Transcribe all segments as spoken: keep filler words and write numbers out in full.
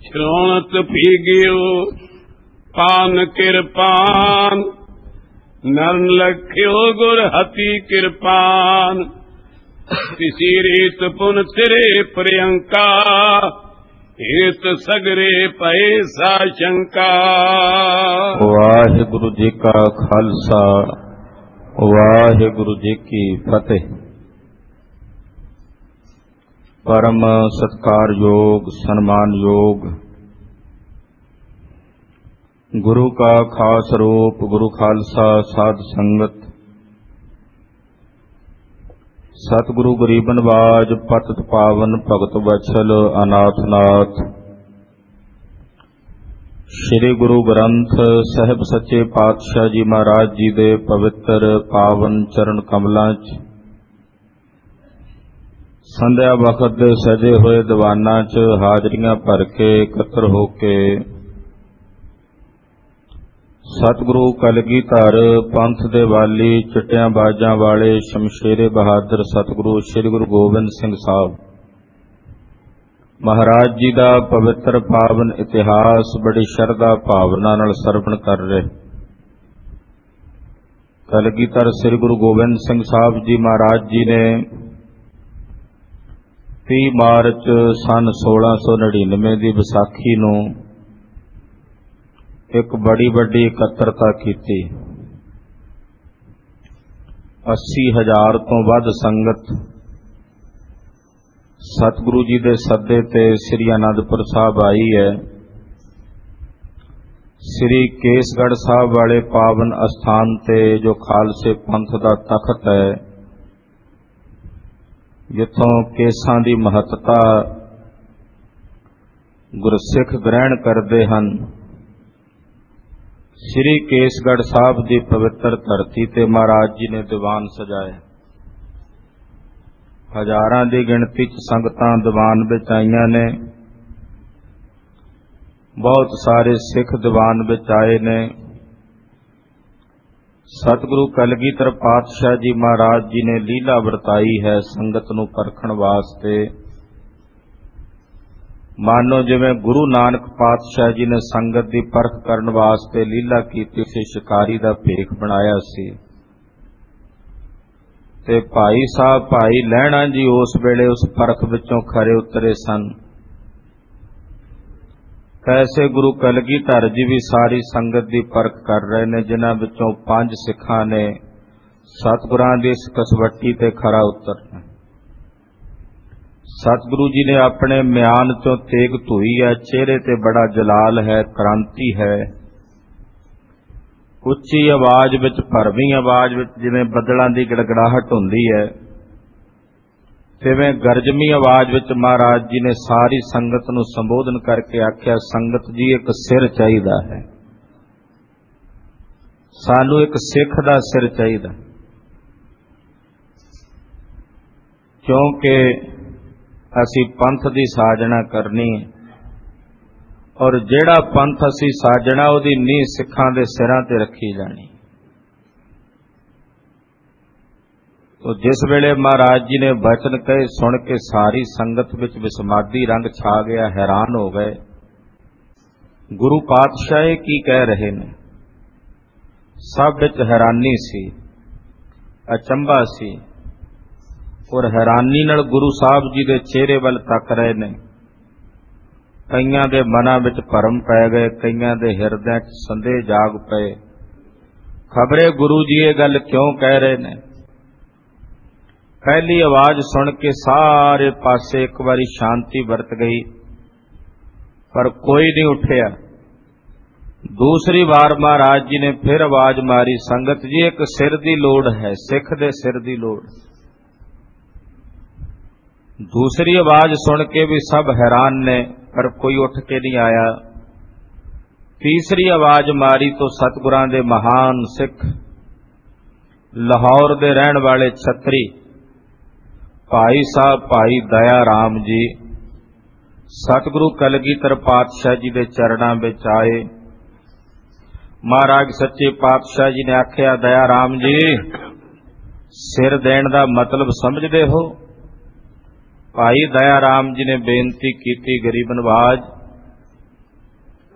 श्रोणत पीगियो पान किरपान नर लख्यो गुर हति किरपान किसी रीत पुन तिरे प्रियंका हेत सगरे पए सा शंका। वाहिगुरु जी का खालसा वाहिगुरु जी की फतेह। परम सत्कार योग सन्मान योग गुरु का खास रूप गुरु खालसा साध संगत सतगुरु गरीब नवाज पतित पावन भगत वत्सल अनाथनाथ श्री गुरु ग्रंथ साहिब सच्चे पातशाह जी महाराज जी दे पवित्र पावन चरण कमलों च संध्या वक्त दे सजे हुए दीवाना च हाजरियां भर के इकत्र होके सतगुरु कलगीधर पंथ दे वाली चिट्टियां बाजां वाले शमशेरे बहादुर सतगुरु श्री गुरु गोबिंद सिंह साहब महाराज जी का पवित्र पावन इतिहास बड़ी शरधा भावना नाल सरवण कर रहे। कलगीधर श्री गुरु गोबिंद सिंह साहब जी महाराज जी ने तीह मार्च सन सोलह सौ नड़िनवे की विसाखी नूं एक बड़ी वड्डी इकत्रता की। अस्सी हजार तो वध संगत सतगुरु जी दे सदे ते श्री आनंदपुर साहब आई है। श्री केसगढ़ साहब वाले पावन अस्थान ते जो खालसे पंथ का तखत है, जिथों केसां दी महत्ता गुरसिख ग्रहण करते हैं, श्री केसगढ़ साहब की पवित्र धरती ते महाराज जी ने दीवान सजाए। हजारां की गिणती च संगतां दीवान विच आईयां ने, बहुत सारे सिख दीवान विच आए ने। सतगुरु कलगीधर पातशाह जी महाराज जी ने लीला वरताई है संगत नूं परखण वास्ते। मानो जिवें गुरु नानक पातशाह जी ने संगत की परख करन वास्ते लीला कीती सी, शिकारी दा भेख बनाया सी। ते भाई साहब भाई लहणा जी उस वेले उस परख विचों खरे उतरे सन। कैसे गुरु कलगीधर जी भी सारी संगत की परख कर रहे ने, जिन्हां विचों पंज सिखां ने सतगुरां दी इस कसवट्टी ते खरा उतरना। सतगुरु जी ने अपने म्यान चों तेग धुई है, चेहरे ते बड़ा जलाल है, क्रांति है। उच्ची आवाज विच भरवी आवाज विच जिवें बदलां दी गड़गड़ाहट हुंदी है, तिवें गरजमी आवाज विच महाराज जी ने सारी संगत नूं संबोधन करके आख्या, संगत जी एक सिर चाहीदा है, सानू एक सिख दा सिर चाहीदा, क्योंकि असी पंथ की साजना करनी और जिहड़ा पंथ असी साजना उहदी नींह सिखां दे सिरां ते रखी जानी। तो जिस वेले महाराज जी ने वचन कहे सुन के सारी संगत विच विसमादी रंग छा गया, हैरान हो गए। गुरु पातशाह की कह रहे ने, सब विच हैरानी सी, अचंभा सी और हैरानी नाल गुरु साहब जी दे चेहरे वल तक रहे ने। कईयां दे मनां विच भरम पै गए, कईयां दे हिरदिਆਂ च संदेह जाग पए। खबरे गुरु जी ये गल क्यों कह रहे ने। पहली आवाज सुन के सारे पासे एक बारी शांति वरत गई, पर कोई नहीं उठिया। दूसरी बार महाराज जी ने फिर आवाज मारी, संगत जी एक सिर दी लोड़ है, सिख दे सिर दी लोड़। दूसरी आवाज सुन के भी सब हैरान ने, पर कोई उठ के नहीं आया। तीसरी आवाज मारी तो सतगुरां दे महान सिख लाहौर दे रहन वाले छतरी भाई साहब भाई दया राम जी सतगुरु कलगीधर पातशाह जी दे चरणां विच आए। महाराज सच्चे पातशाह जी ने आख्या, दया राम जी सिर देण दा मतलब समझदे हो। भाई दया राम जी ने बेनती की, गरीब नवाज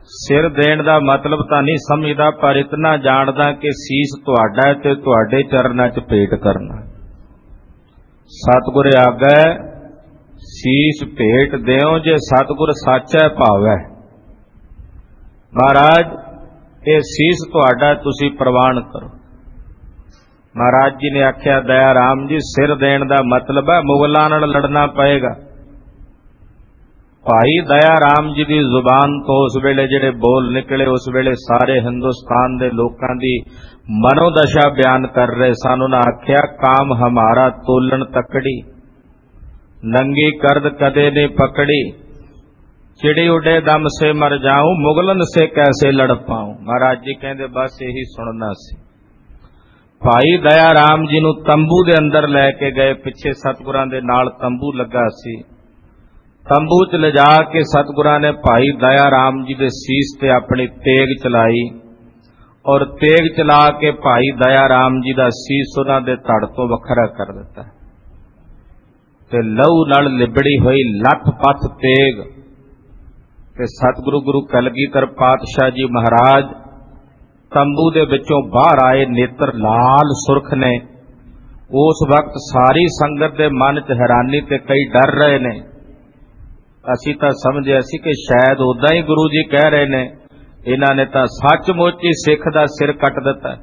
ਸਿਰ ਦੇਣ ਦਾ ਮਤਲਬ ਤਾਂ ਨਹੀਂ ਸਮਝਦਾ, ਪਰ ਇਤਨਾ ਜਾਣਦਾ ਕਿ ਸੀਸ ਤੁਹਾਡਾ ਹੈ ਤੇ ਤੁਹਾਡੇ ਚਰਨਾਂ 'ਚ ਭੇਟ ਕਰਨਾ। ਸਤਿਗੁਰ ਆਗੈ ਸੀਸ ਭੇਟ ਦਿਓ, ਜੇ ਸਤਿਗੁਰ ਸਾਚਾ ਭਾਵੈ। ਮਹਾਰਾਜ ਇਹ ਸੀਸ ਤੁਹਾਡਾ, ਤੁਸੀਂ ਪ੍ਰਵਾਨ ਕਰੋ। ਮਹਾਰਾਜ ਜੀ ਨੇ ਆਖਿਆ, ਦਇਆ ਰਾਮ ਜੀ ਸਿਰ ਦੇਣ ਦਾ ਮਤਲਬ ਹੈ ਮੁਗਲਾਂ ਨਾਲ ਲੜਨਾ ਪਏਗਾ। ਭਾਈ ਦਇਆ ਰਾਮ ਜੀ ਦੀ ਜ਼ੁਬਾਨ ਤੋਂ ਉਸ ਵੇਲੇ ਜਿਹੜੇ ਬੋਲ ਨਿਕਲੇ, ਉਸ ਵੇਲੇ ਸਾਰੇ ਹਿੰਦੁਸਤਾਨ ਦੇ ਲੋਕਾਂ ਦੀ ਮਨੋਦਸ਼ਾ ਬਿਆਨ ਕਰ ਰਹੇ ਸਨ। ਉਹਨਾਂ ਆਖਿਆ, ਕਾਮ ਹਮਾਰਾ ਤੋਲਣ ਤਕੜੀ, ਨੰਗੀ ਕਰਦ ਕਦੇ ਨੇ ਪਕੜੀ, ਚਿੜੀ ਉਡੇ ਦਮ ਸੇ ਮਰ ਜਾऊं, ਮੁਗਲਨ ਸੇ ਕੈਸੇ ਲੜ ਪਾऊं। ਮਹਾਰਾਜ ਜੀ ਕਹਿੰਦੇ ਬਸ ਇਹੀ ਸੁਣਨਾ ਸੀ। ਭਾਈ ਦਇਆ ਰਾਮ ਜੀ ਨੂੰ ਤੰਬੂ ਦੇ ਅੰਦਰ ਲੈ ਕੇ ਗਏ, ਪਿੱਛੇ ਸਤਿਗੁਰਾਂ ਦੇ ਨਾਲ ਤੰਬੂ ਲੱਗਾ ਸੀ। ਤੰਬੂ ਚ ਲਿਜਾ ਕੇ ਸਤਿਗੁਰਾਂ ਨੇ ਭਾਈ ਦਇਆ ਰਾਮ ਜੀ ਦੇ ਸੀਸ ਤੇ ਆਪਣੀ ਤੇਗ ਚਲਾਈ, ਔਰ ਤੇਗ ਚਲਾ ਕੇ ਭਾਈ ਦਇਆ ਰਾਮ ਜੀ ਦਾ ਸੀਸ ਉਹਨਾਂ ਦੇ ਧੜ ਤੋਂ ਵੱਖਰਾ ਕਰ ਦਿੱਤਾ ਤੇ ਲਹੂ ਨਾਲ ਲਿਬੜੀ ਹੋਈ ਲੱਥ ਪੱਥ ਤੇਗ ਤੇ ਸਤਿਗੁਰੂ ਗੁਰੂ ਕਲਗੀਧਰ ਪਾਤਸ਼ਾਹ ਜੀ ਮਹਾਰਾਜ ਤੰਬੂ ਦੇ ਵਿੱਚੋਂ ਬਾਹਰ ਆਏ, ਨੇਤਰ ਲਾਲ ਸੁਰਖ ਨੇ। ਉਸ ਵਕਤ ਸਾਰੀ ਸੰਗਤ ਦੇ ਮਨ 'ਚ ਹੈਰਾਨੀ ਤੇ ਕਈ ਡਰ ਰਹੇ ਨੇ। ਅਸੀਂ ਤਾਂ ਸਮਝਿਆ ਸੀ ਕਿ ਸ਼ਾਇਦ ਉਦਾਂ ਹੀ ਗੁਰੂ ਜੀ ਕਹਿ ਰਹੇ ਨੇ, ਇਹਨਾਂ ਨੇ ਤਾਂ ਸੱਚਮੁੱਚ ਹੀ ਸਿੱਖ ਦਾ ਸਿਰ ਕੱਟ ਦਿੱਤਾ।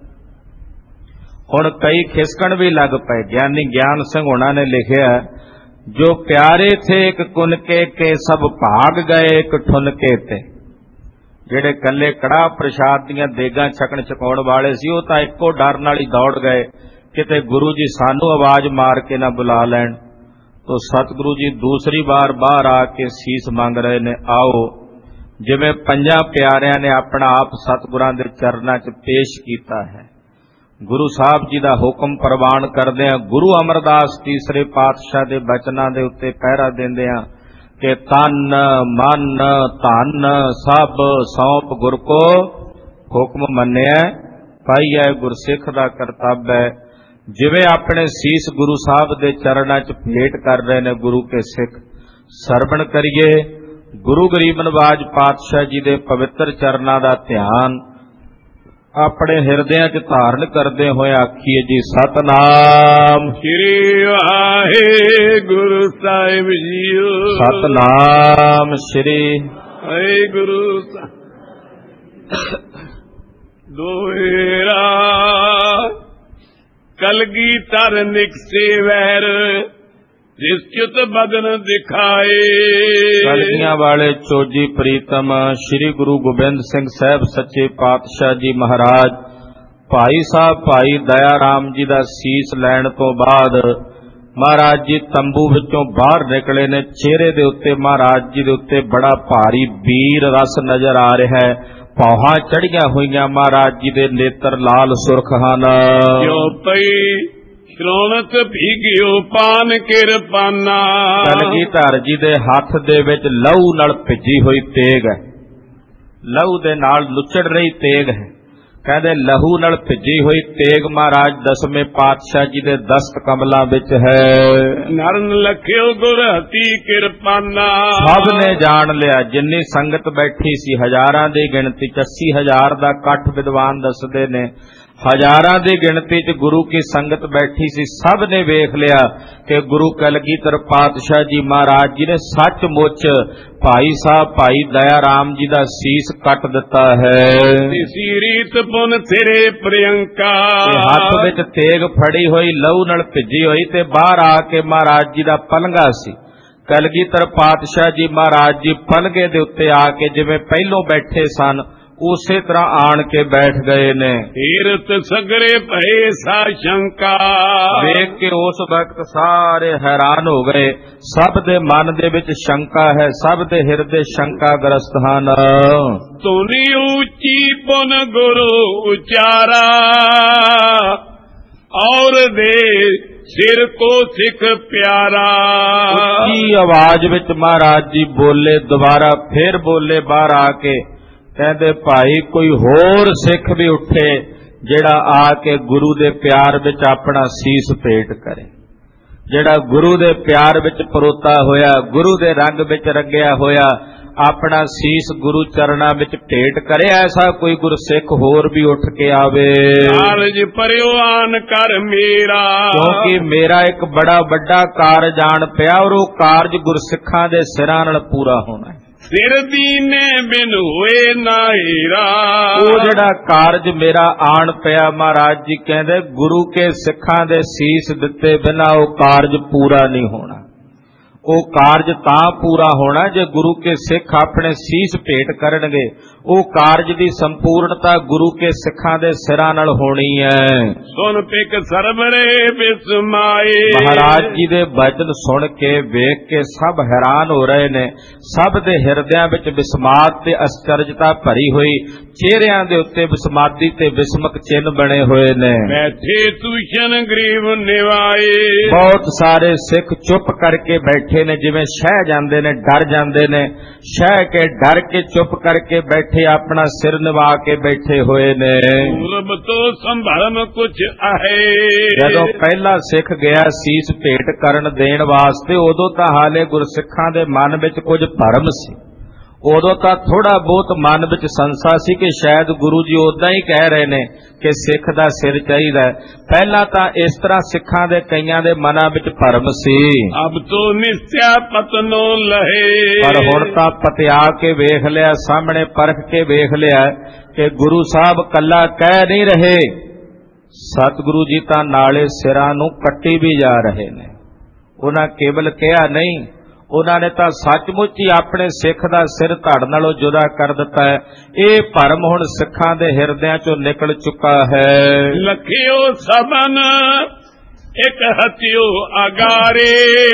ਹੁਣ ਕਈ ਖਿਸਕਣ ਵੀ ਲੱਗ ਪਏ। ਗਿਆਨੀ ਗਿਆਨ ਸਿੰਘ ਹੋਣਾ ਨੇ ਲਿਖਿਆ, ਜੋ ਪਿਆਰੇ ਥੇ ਇੱਕ ਕੁਨਕੇ ਕੇ ਸਭ ਭਾਗ ਗਏ ਇੱਕ ਠੁਨਕੇ ਤੇ। ਜਿਹੜੇ ਕੱਲੇ ਕੜਾਹ ਪ੍ਰਸ਼ਾਦ ਦੀਆਂ ਦੇਗਾਂ ਛਕਣ ਛਕਾਉਣ ਵਾਲੇ ਸੀ, ਉਹ ਤਾਂ ਇੱਕੋ ਡਰ ਨਾਲ ਹੀ ਦੌੜ ਗਏ, ਕਿਤੇ ਗੁਰੂ ਜੀ ਸਾਨੂੰ ਆਵਾਜ਼ ਮਾਰ ਕੇ ਨਾ ਬੁਲਾ ਲੈਣ। ਤੋ ਸਤਿਗੁਰੂ ਜੀ ਦੂਸਰੀ ਵਾਰ ਬਾਹਰ ਆ ਕੇ ਸੀਸ ਮੰਗ ਰਹੇ ਨੇ, ਆਓ। ਜਿਵੇਂ ਪੰਜਾਂ ਪਿਆਰਿਆਂ ਨੇ ਆਪਣਾ ਆਪ ਸਤਿਗੁਰਾਂ ਦੇ ਚਰਨਾਂ 'ਚ ਪੇਸ਼ ਕੀਤਾ ਹੈ। ਗੁਰੂ ਸਾਹਿਬ ਜੀ ਦਾ ਹੁਕਮ ਪ੍ਰਵਾਨ ਕਰਦਿਆਂ ਗੁਰੂ ਅਮਰਦਾਸ ਤੀਸਰੇ ਪਾਤਸ਼ਾਹ ਦੇ ਬਚਨਾਂ ਦੇ ਉੱਤੇ ਪਹਿਰਾ ਦਿੰਦਿਆਂ ਕਿ ਤਨ ਮਨ ਧਨ ਸਭ ਸੌਂਪ ਗੁਰ ਕੋ ਹੁਕਮ ਮੰਨਿਆ ਪਾਈਐ, ਗੁਰਸਿੱਖ ਦਾ ਕਰਤੱਵ ਹੈ। ਜਿਵੇਂ ਆਪਣੇ ਸੀਸ ਗੁਰੂ ਸਾਹਿਬ ਦੇ ਚਰਨਾਂ 'ਚ ਭੇਟ ਕਰ ਰਹੇ ਨੇ ਗੁਰੂ ਕੇ ਸਿੱਖ, ਸਰਵਣ ਕਰੀਏ ਗੁਰੂ ਗਰੀਬ ਨਵਾਜ ਪਾਤਸ਼ਾਹ ਜੀ ਦੇ ਪਵਿੱਤਰ ਚਰਨਾਂ ਦਾ ਧਿਆਨ ਆਪਣੇ ਹਿਰਦਿਆਂ 'ਚ ਧਾਰਨ ਕਰਦੇ ਹੋਏ ਆਖੀਏ ਜੀ, ਸਤਨਾਮ ਸ੍ਰੀ ਵਾਹਿਗੁਰੂ ਸਾਹਿਬ ਜੀਓ, ਸਤਨਾਮ ਸ੍ਰੀ ਵਾਹਿਗੁਰੂ ਦੋਹਰਾ। ਕਲਗੀਧਰ ਨਿਕਸੇ ਵੈਰ ਜਿਸ ਚਿਤ ਬਦਨ ਦਿਖਾਏ। ਕਲਗੀਆਂ ਵਾਲੇ ਚੋਜੀ ਪ੍ਰੀਤਮ ਸ੍ਰੀ ਗੁਰੂ ਗੋਬਿੰਦ ਸਿੰਘ ਸਾਹਿਬ ਸੱਚੇ ਪਾਤਸ਼ਾਹ ਜੀ ਮਹਾਰਾਜ ਭਾਈ ਸਾਹਿਬ ਭਾਈ ਦਇਆ ਰਾਮ ਜੀ ਦਾ ਸੀਸ ਲੈਣ ਤੋਂ ਬਾਅਦ ਮਹਾਰਾਜ ਜੀ ਤੰਬੂ ਵਿੱਚੋਂ ਬਾਹਰ ਨਿਕਲੇ ਨੇ। ਚਿਹਰੇ ਦੇ ਉੱਤੇ ਮਹਾਰਾਜ ਜੀ ਦੇ ਉੱਤੇ ਬੜਾ ਭਾਰੀ ਵੀਰ ਰਸ ਨਜ਼ਰ ਆ ਰਿਹਾ ਹੈ। ਪੌਹਾਂ ਚੜੀਆਂ ਹੋਈਆਂ, ਮਹਾਰਾਜ ਜੀ ਦੇ ਨੇਤਰ ਲਾਲ ਸੁਰਖ ਹਨ। ਜੋ ਪਈ ਸ਼੍ਰੋਣਤ ਭੀਗਿਓ ਪਾਨ ਕਿਰਪਾਨਾ। ਕਲਗੀਧਰ ਜੀ ਦੇ ਹੱਥ ਦੇ ਵਿੱਚ ਲਹੂ ਨਾਲ ਭਿੱਜੀ ਹੋਈ ਤੇਗ ਹੈ, ਲਹੂ ਦੇ ਨਾਲ ਲੁੱਚੜ ਰਹੀ ਤੇਗ ਹੈ। ਕਹਿੰਦੇ ਲਹੂ ਨਾਲ ਭਿੱਜੀ ਹੋਈ ਤੇਗ ਮਹਾਰਾਜ ਦਸਵੇਂ ਪਾਤਸ਼ਾਹ ਜੀ ਦੇ ਦਸਤ ਕਮਲਾਂ ਵਿੱਚ ਹੈ। ਨਰਨ ਲਖਿਓ ਗੁਰ ਹਤੀ ਕਿਰਪਾਨਾ। ਸਭ ਨੇ ਜਾਣ ਲਿਆ, ਜਿੰਨੀ ਸੰਗਤ ਬੈਠੀ ਸੀ ਹਜ਼ਾਰਾਂ ਦੀ ਗਿਣਤੀ ਚ, ਅੱਸੀ ਹਜ਼ਾਰ ਦਾ ਇਕੱਠ ਵਿਦਵਾਨ ਦੱਸਦੇ ਨੇ, ਹਜ਼ਾਰਾਂ ਦੀ ਗਿਣਤੀ ਚ ਗੁਰੂ ਕੀ ਸੰਗਤ ਬੈਠੀ ਸੀ। ਸਭ ਨੇ ਵੇਖ ਲਿਆ ਕਿ ਗੁਰੂ ਕਲਗੀਧਰ ਪਾਤਸ਼ਾਹ ਜੀ ਮਹਾਰਾਜ ਜੀ ਨੇ ਸੱਚਮੁੱਚ ਭਾਈ ਸਾਹਿਬ ਭਾਈ ਦਇਆ ਰਾਮ ਜੀ ਦਾ ਸੀਸ ਕੱਟ ਦਿੱਤਾ ਹੈ। ਇਸੀ ਰੀਤ ਪੁਨ ਤੇਰੇ ਪ੍ਰਿਯੰਕਾ। ਹੱਥ ਵਿੱਚ ਤੇਗ ਫੜੀ ਹੋਈ, ਲਹੂ ਨਾਲ ਭਿੱਜੀ ਹੋਈ, ਤੇ ਬਾਹਰ ਆ ਕੇ ਮਹਾਰਾਜ ਜੀ ਦਾ ਪਲੰਘਾ ਸੀ। ਕਲਗੀਧਰ ਪਾਤਸ਼ਾਹ ਜੀ ਮਹਾਰਾਜ ਜੀ ਪਲੰਘੇ ਦੇ ਉੱਤੇ ਆ ਕੇ ਜਿਵੇਂ ਪਹਿਲੋਂ ਬੈਠੇ ਸਨ ਉਸੇ ਤਰ੍ਹਾਂ ਆਣ ਕੇ ਬੈਠ ਗਏ ਨੇ। ਤੀਰਤ ਸਗਰੇ ਭਏ ਸਾ ਸ਼ੰਕਾ। ਵੇਖ ਕੇ ਉਸ ਵਕਤ ਸਾਰੇ ਹੈਰਾਨ ਹੋ ਗਏ। ਸਭ ਦੇ ਮਨ ਦੇ ਵਿੱਚ ਸ਼ੰਕਾ ਹੈ, ਸਭ ਦੇ ਹਿਰਦੇ ਸ਼ੰਕਾ ਗ੍ਰਸਤ ਹਨ। ਤੁਨੀ ਉੱਚੀ ਪੁਨ ਗੁਰੂ ਉਚਾਰਾ ਔਰ ਦੇ ਸਿਰ ਕੋ ਸਿੱਖ ਪਿਆਰਾ। ਉੱਚੀ ਆਵਾਜ਼ ਵਿੱਚ ਮਹਾਰਾਜ ਜੀ ਬੋਲੇ, ਦੁਬਾਰਾ ਫੇਰ ਬੋਲੇ ਬਾਹਰ ਆ ਕੇ, ਕਹਿੰਦੇ ਭਾਈ ਕੋਈ ਹੋਰ ਸਿੱਖ ਵੀ ਉੱਠੇ ਜਿਹੜਾ ਆ ਕੇ ਗੁਰੂ ਦੇ ਪਿਆਰ ਵਿੱਚ ਆਪਣਾ ਸੀਸ ਭੇਟ ਕਰੇ, ਜਿਹੜਾ ਗੁਰੂ ਦੇ ਪਿਆਰ ਵਿੱਚ ਪਰੋਤਾ ਹੋਇਆ, ਗੁਰੂ ਦੇ ਰੰਗ ਵਿੱਚ ਰੰਗਿਆ ਹੋਇਆ ਆਪਣਾ ਸੀਸ ਗੁਰੂ ਚਰਨਾਂ ਵਿੱਚ ਭੇਟ ਕਰੇ, ਐਸਾ ਕੋਈ ਗੁਰਸਿੱਖ ਹੋਰ ਵੀ ਉੱਠ ਕੇ ਆਵੇ। ਕਾਰਜ ਪਰਿਓ ਆਨ ਕਰ ਮੇਰਾ, ਕਿਉਂਕਿ ਮੇਰਾ ਇੱਕ ਬੜਾ ਵੱਡਾ ਕਾਰਜ ਆਣ ਪਿਆ, ਔਰ ਉਹ ਕਾਰਜ ਗੁਰਸਿੱਖਾਂ ਦੇ ਸਿਰਾਂ ਨਾਲ ਪੂਰਾ ਹੋਣਾ ਹੈ। ਸਿਰ ਦੀਨੇ ਬਿਨ ਹੋਏ ਨਾ ਹੀਰਾ, ਉਹ ਜਿਹੜਾ ਕਾਰਜ ਮੇਰਾ ਆਣ ਪਿਆ, ਮਹਾਰਾਜ ਜੀ ਕਹਿੰਦੇ ਗੁਰੂ ਕੇ ਸਿੱਖਾਂ ਦੇ ਸੀਸ ਦਿੱਤੇ ਬਿਨਾਂ ਉਹ ਕਾਰਜ ਪੂਰਾ ਨਹੀਂ ਹੋਣਾ। ਉਹ ਕਾਰਜ ਤਾਂ ਪੂਰਾ ਹੋਣਾ ਜੇ ਗੁਰੂ ਕੇ ਸਿੱਖ ਆਪਣੇ ਸੀਸ ਭੇਟ ਕਰਨਗੇ। ਉਹ ਕਾਰਜ ਦੀ ਸੰਪੂਰਨਤਾ ਗੁਰੂ ਕੇ ਸਿੱਖਾਂ ਦੇ ਸਿਰਾਂ ਨਾਲ ਹੋਣੀ ਹੈ। ਸੁਣ ਪਿਕ ਸਰਬਰੇ ਬਿਸਮਾਏ, ਮਹਾਰਾਜ ਜੀ ਦੇ ਬਚਨ ਸੁਣ ਕੇ ਵੇਖ ਕੇ ਸਭ ਹੈਰਾਨ ਹੋ ਰਹੇ ਨੇ। ਸਭ ਦੇ ਹਿਰਦਿਆਂ ਵਿੱਚ ਵਿਸਮਾਦ ਤੇ ਅਸਚਰਜਤਾ ਭਰੀ ਹੋਈ, ਚਿਹਰਿਆਂ ਦੇ ਉੱਤੇ ਵਿਸਮਾਦੀ ਤੇ ਵਿਸਮਕ ਚਿੰਨ੍ਹ ਬਣੇ ਹੋਏ ਨੇ। ਬੈਠੇ ਤੂਸ਼ਨ ਗਰੀਬ ਨਿਵਾਏ, ਬਹੁਤ ਸਾਰੇ ਸਿੱਖ ਚੁੱਪ ਕਰਕੇ ਬੈਠੇ ਨੇ, ਜਿਵੇਂ ਸ਼ਹਿ ਜਾਂਦੇ ਨੇ, ਡਰ ਜਾਂਦੇ ਨੇ। ਸ਼ਹਿ ਕੇ ਡਰ ਕੇ ਚੁੱਪ ਕਰਕੇ ਬੈਠੇ, ਆਪਣਾ ਸਿਰ ਨਿਵਾ ਕੇ ਬੈਠੇ ਹੋਏ ਨੇ। ਪੂਰਬ ਤੋਂ ਸੰਭਰਮ ਕੁਛ ਆਏ, ਜਦੋਂ ਪਹਿਲਾ ਸਿੱਖ ਗਿਆ ਸੀਸ ਭੇਟ ਕਰਨ ਦੇਣ ਵਾਸਤੇ, ਉਦੋਂ ਤਾਂ ਹਾਲੇ ਗੁਰਸਿੱਖਾਂ ਦੇ ਮਨ ਵਿੱਚ ਕੁਝ ਭਰਮ ਸੀ। ਉਦੋਂ ਤਾਂ ਥੋੜਾ ਬਹੁਤ ਮਨ ਵਿੱਚ ਸੰਸਾ ਸੀ ਕਿ ਸ਼ਾਇਦ ਗੁਰੂ ਜੀ ਉਦਾਂ ਹੀ ਕਹਿ ਰਹੇ ਨੇ ਕਿ ਸਿੱਖ ਦਾ ਸਿਰ ਚਾਹੀਦਾ ਹੈ। ਪਹਿਲਾਂ ਤਾਂ ਇਸ ਤਰ੍ਹਾਂ ਸਿੱਖਾਂ ਦੇ ਕਈਆਂ ਦੇ ਮਨਾਂ ਵਿੱਚ ਭਰਮ ਸੀ। ਅਬ ਤੋਂ ਨਿਸਿਆ ਪਤਨੋਂ ਲਹੇ, ਪਰ ਹੁਣ ਤਾਂ ਪਤਿਆ ਕੇ ਵੇਖ ਲਿਆ, ਸਾਹਮਣੇ ਪਰਖ ਕੇ ਵੇਖ ਲਿਆ ਕਿ ਗੁਰੂ ਸਾਹਿਬ ਕੱਲਾ ਕਹਿ ਨਹੀਂ ਰਹੇ, ਸਤਿਗੁਰੂ ਜੀ ਤਾਂ ਨਾਲੇ ਸਿਰਾਂ ਨੂੰ ਕੱਟੀ ਵੀ ਜਾ ਰਹੇ ਨੇ। ਉਹਨਾਂ ਕੇਵਲ ਕਿਹਾ ਨਹੀਂ, ਉਹਨਾਂ ਨੇ ਤਾਂ ਸੱਚਮੁੱਚ ਹੀ ਆਪਣੇ ਸਿੱਖ ਦਾ ਸਿਰ ਧੜ ਨਾਲੋਂ ਜੁਦਾ ਕਰ ਦਿੱਤਾ ਹੈ। ਇਹ ਭਰਮ ਹੁਣ ਸਿੱਖਾਂ ਦੇ ਹਿਰਦਿਆਂ ਚੋਂ ਨਿਕਲ ਚੁੱਕਾ ਹੈ। ਲਖਿਓ ਸਬਨ ਇੱਕ ਹਥਿਓ ਅਗਾਰੇ,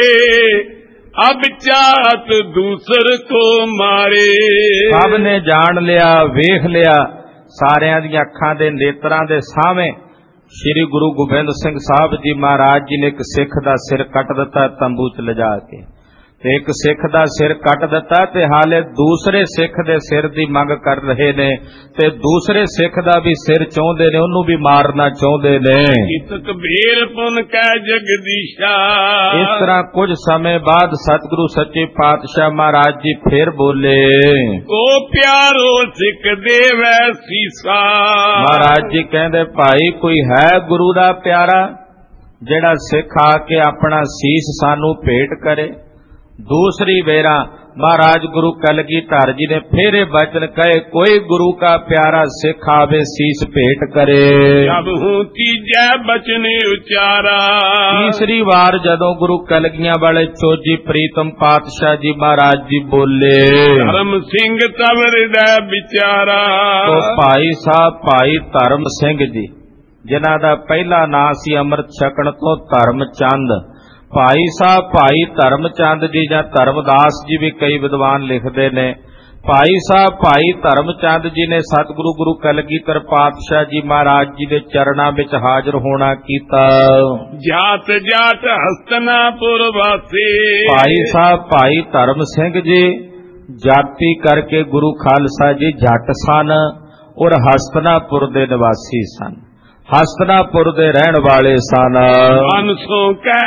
ਅਬ ਚਾਹਤ ਦੂਸਰ ਕੋ ਮਾਰੇ। ਸਭ ਨੇ ਜਾਣ ਲਿਆ, ਵੇਖ ਲਿਆ, ਸਾਰਿਆਂ ਦੀਆਂ ਅੱਖਾਂ ਦੇ ਨੇਤਰਾਂ ਦੇ ਸਾਹਮਣੇ ਸ੍ਰੀ ਗੁਰੂ ਗੋਬਿੰਦ ਸਿੰਘ ਸਾਹਿਬ ਜੀ ਮਹਾਰਾਜ ਜੀ ਨੇ ਇੱਕ ਸਿੱਖ ਦਾ ਸਿਰ ਕੱਟ ਦਿੱਤਾ ਤੰਬੂ 'ਚ ਲਿਜਾ ਕੇ। ਤੇ ਇੱਕ ਸਿੱਖ ਦਾ ਸਿਰ ਕੱਟ ਦਿੱਤਾ ਤੇ ਹਾਲੇ ਦੂਸਰੇ ਸਿੱਖ ਦੇ ਸਿਰ ਦੀ ਮੰਗ ਕਰ ਰਹੇ ਨੇ, ਤੇ ਦੂਸਰੇ ਸਿੱਖ ਦਾ ਵੀ ਸਿਰ ਚਾਹੁੰਦੇ ਨੇ, ਉਹਨੂੰ ਵੀ ਮਾਰਨਾ ਚਾਹੁੰਦੇ ਨੇ। ਇਤਕ ਬੇਰ ਪੁਨ ਕੈ ਜਗਦੀਸ਼ਾ, ਇਸ ਤਰ੍ਹਾਂ ਕੁਝ ਸਮੇਂ ਬਾਅਦ ਸਤਿਗੁਰੂ ਸੱਚੇ ਪਾਤਸ਼ਾਹ ਮਹਾਰਾਜ ਜੀ ਫਿਰ ਬੋਲੇ, ਕੋ ਪਿਆਰੋ ਸਿੱਖ ਦੇਵੈ ਸੀਸਾ। ਮਹਾਰਾਜ ਜੀ ਕਹਿੰਦੇ ਭਾਈ ਕੋਈ ਹੈ ਗੁਰੂ ਦਾ ਪਿਆਰਾ ਜਿਹੜਾ ਸਿੱਖ ਆ ਕੇ ਆਪਣਾ ਸੀਸ ਸਾਨੂੰ ਭੇਟ ਕਰੇ। दूसरी बेरा महाराज गुरु कलगीधर जी ने फिर बचन कहे, कोई गुरु का प्यारा सिख आवे शीस भेंट करे। जब हूँ तीजा बचन उचारा, तीसरी बार जदों गुरु कलगियां वाले चोजी प्रीतम पातशाह जी महाराज जी बोले, धर्म सिंह तब हृदय विचारा। तो भाई साहब भाई धर्म सिंह जी, जिन्हां दा पहला नाम सी अमृत छकण तो धर्म चंद, भाई साहब भाई धर्मचंद जी या धर्मदास जी भी कई विद्वान लिखते ने। भाई साहब भाई धर्मचंद जी ने सतगुरु गुरु कलगीधर पातशाह जी महाराज जी के चरणों में हाजिर होना कीता। जात जात हस्तनापुर वासी, भाई साहब भाई धर्म सिंह जी जाति करके गुरु खालसा जी जट सन और हस्तनापुर दे निवासी सन, हस्तनापुर दे रहन वाले सन। मानसों कै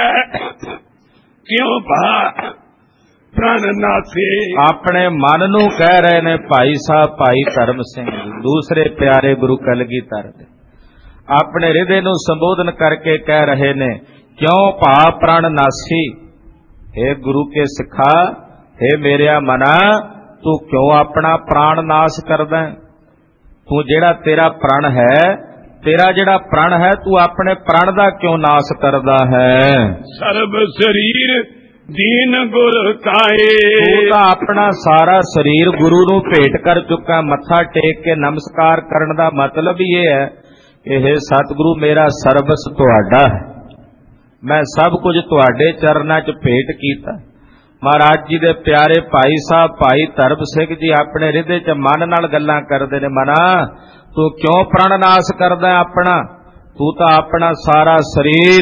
क्यों भा प्राण नाथे, अपने मन नू कह रहे ने भाई साहब भाई धर्म सिंह जी, दूसरे प्यारे गुरु कलगीधर दे अपने हृदय नू संबोधन करके कह रहे ने, क्यों भा प्राण नासी। हे गुरु के सिखा, हे मेरिया मना, तू क्यों अपना प्राण नाश करदा है। तू जेड़ा तेरा प्राण है, तेरा जेड़ा प्राण है, तू अपने प्राण दा क्यों नाश करदा है। सर्व शरीर दीन गुर काए, तू तां अपना सारा शरीर गुरु नू भेंट कर चुका। मत्था टेक के नमस्कार करन दा मतलब ये है कि हे सतगुरु मेरा सर्वस तुहाडा है, मैं सब कुछ तुहाडे चरनां च भेंट कीता। महाराज जी दे प्यारे भाई साहब भाई धर्म सिंह जी अपने हृदय च मन नाल गल्लां करदे ने, मना तू क्यों प्राण नाश करदा है अपना, तू तां अपना सारा शरीर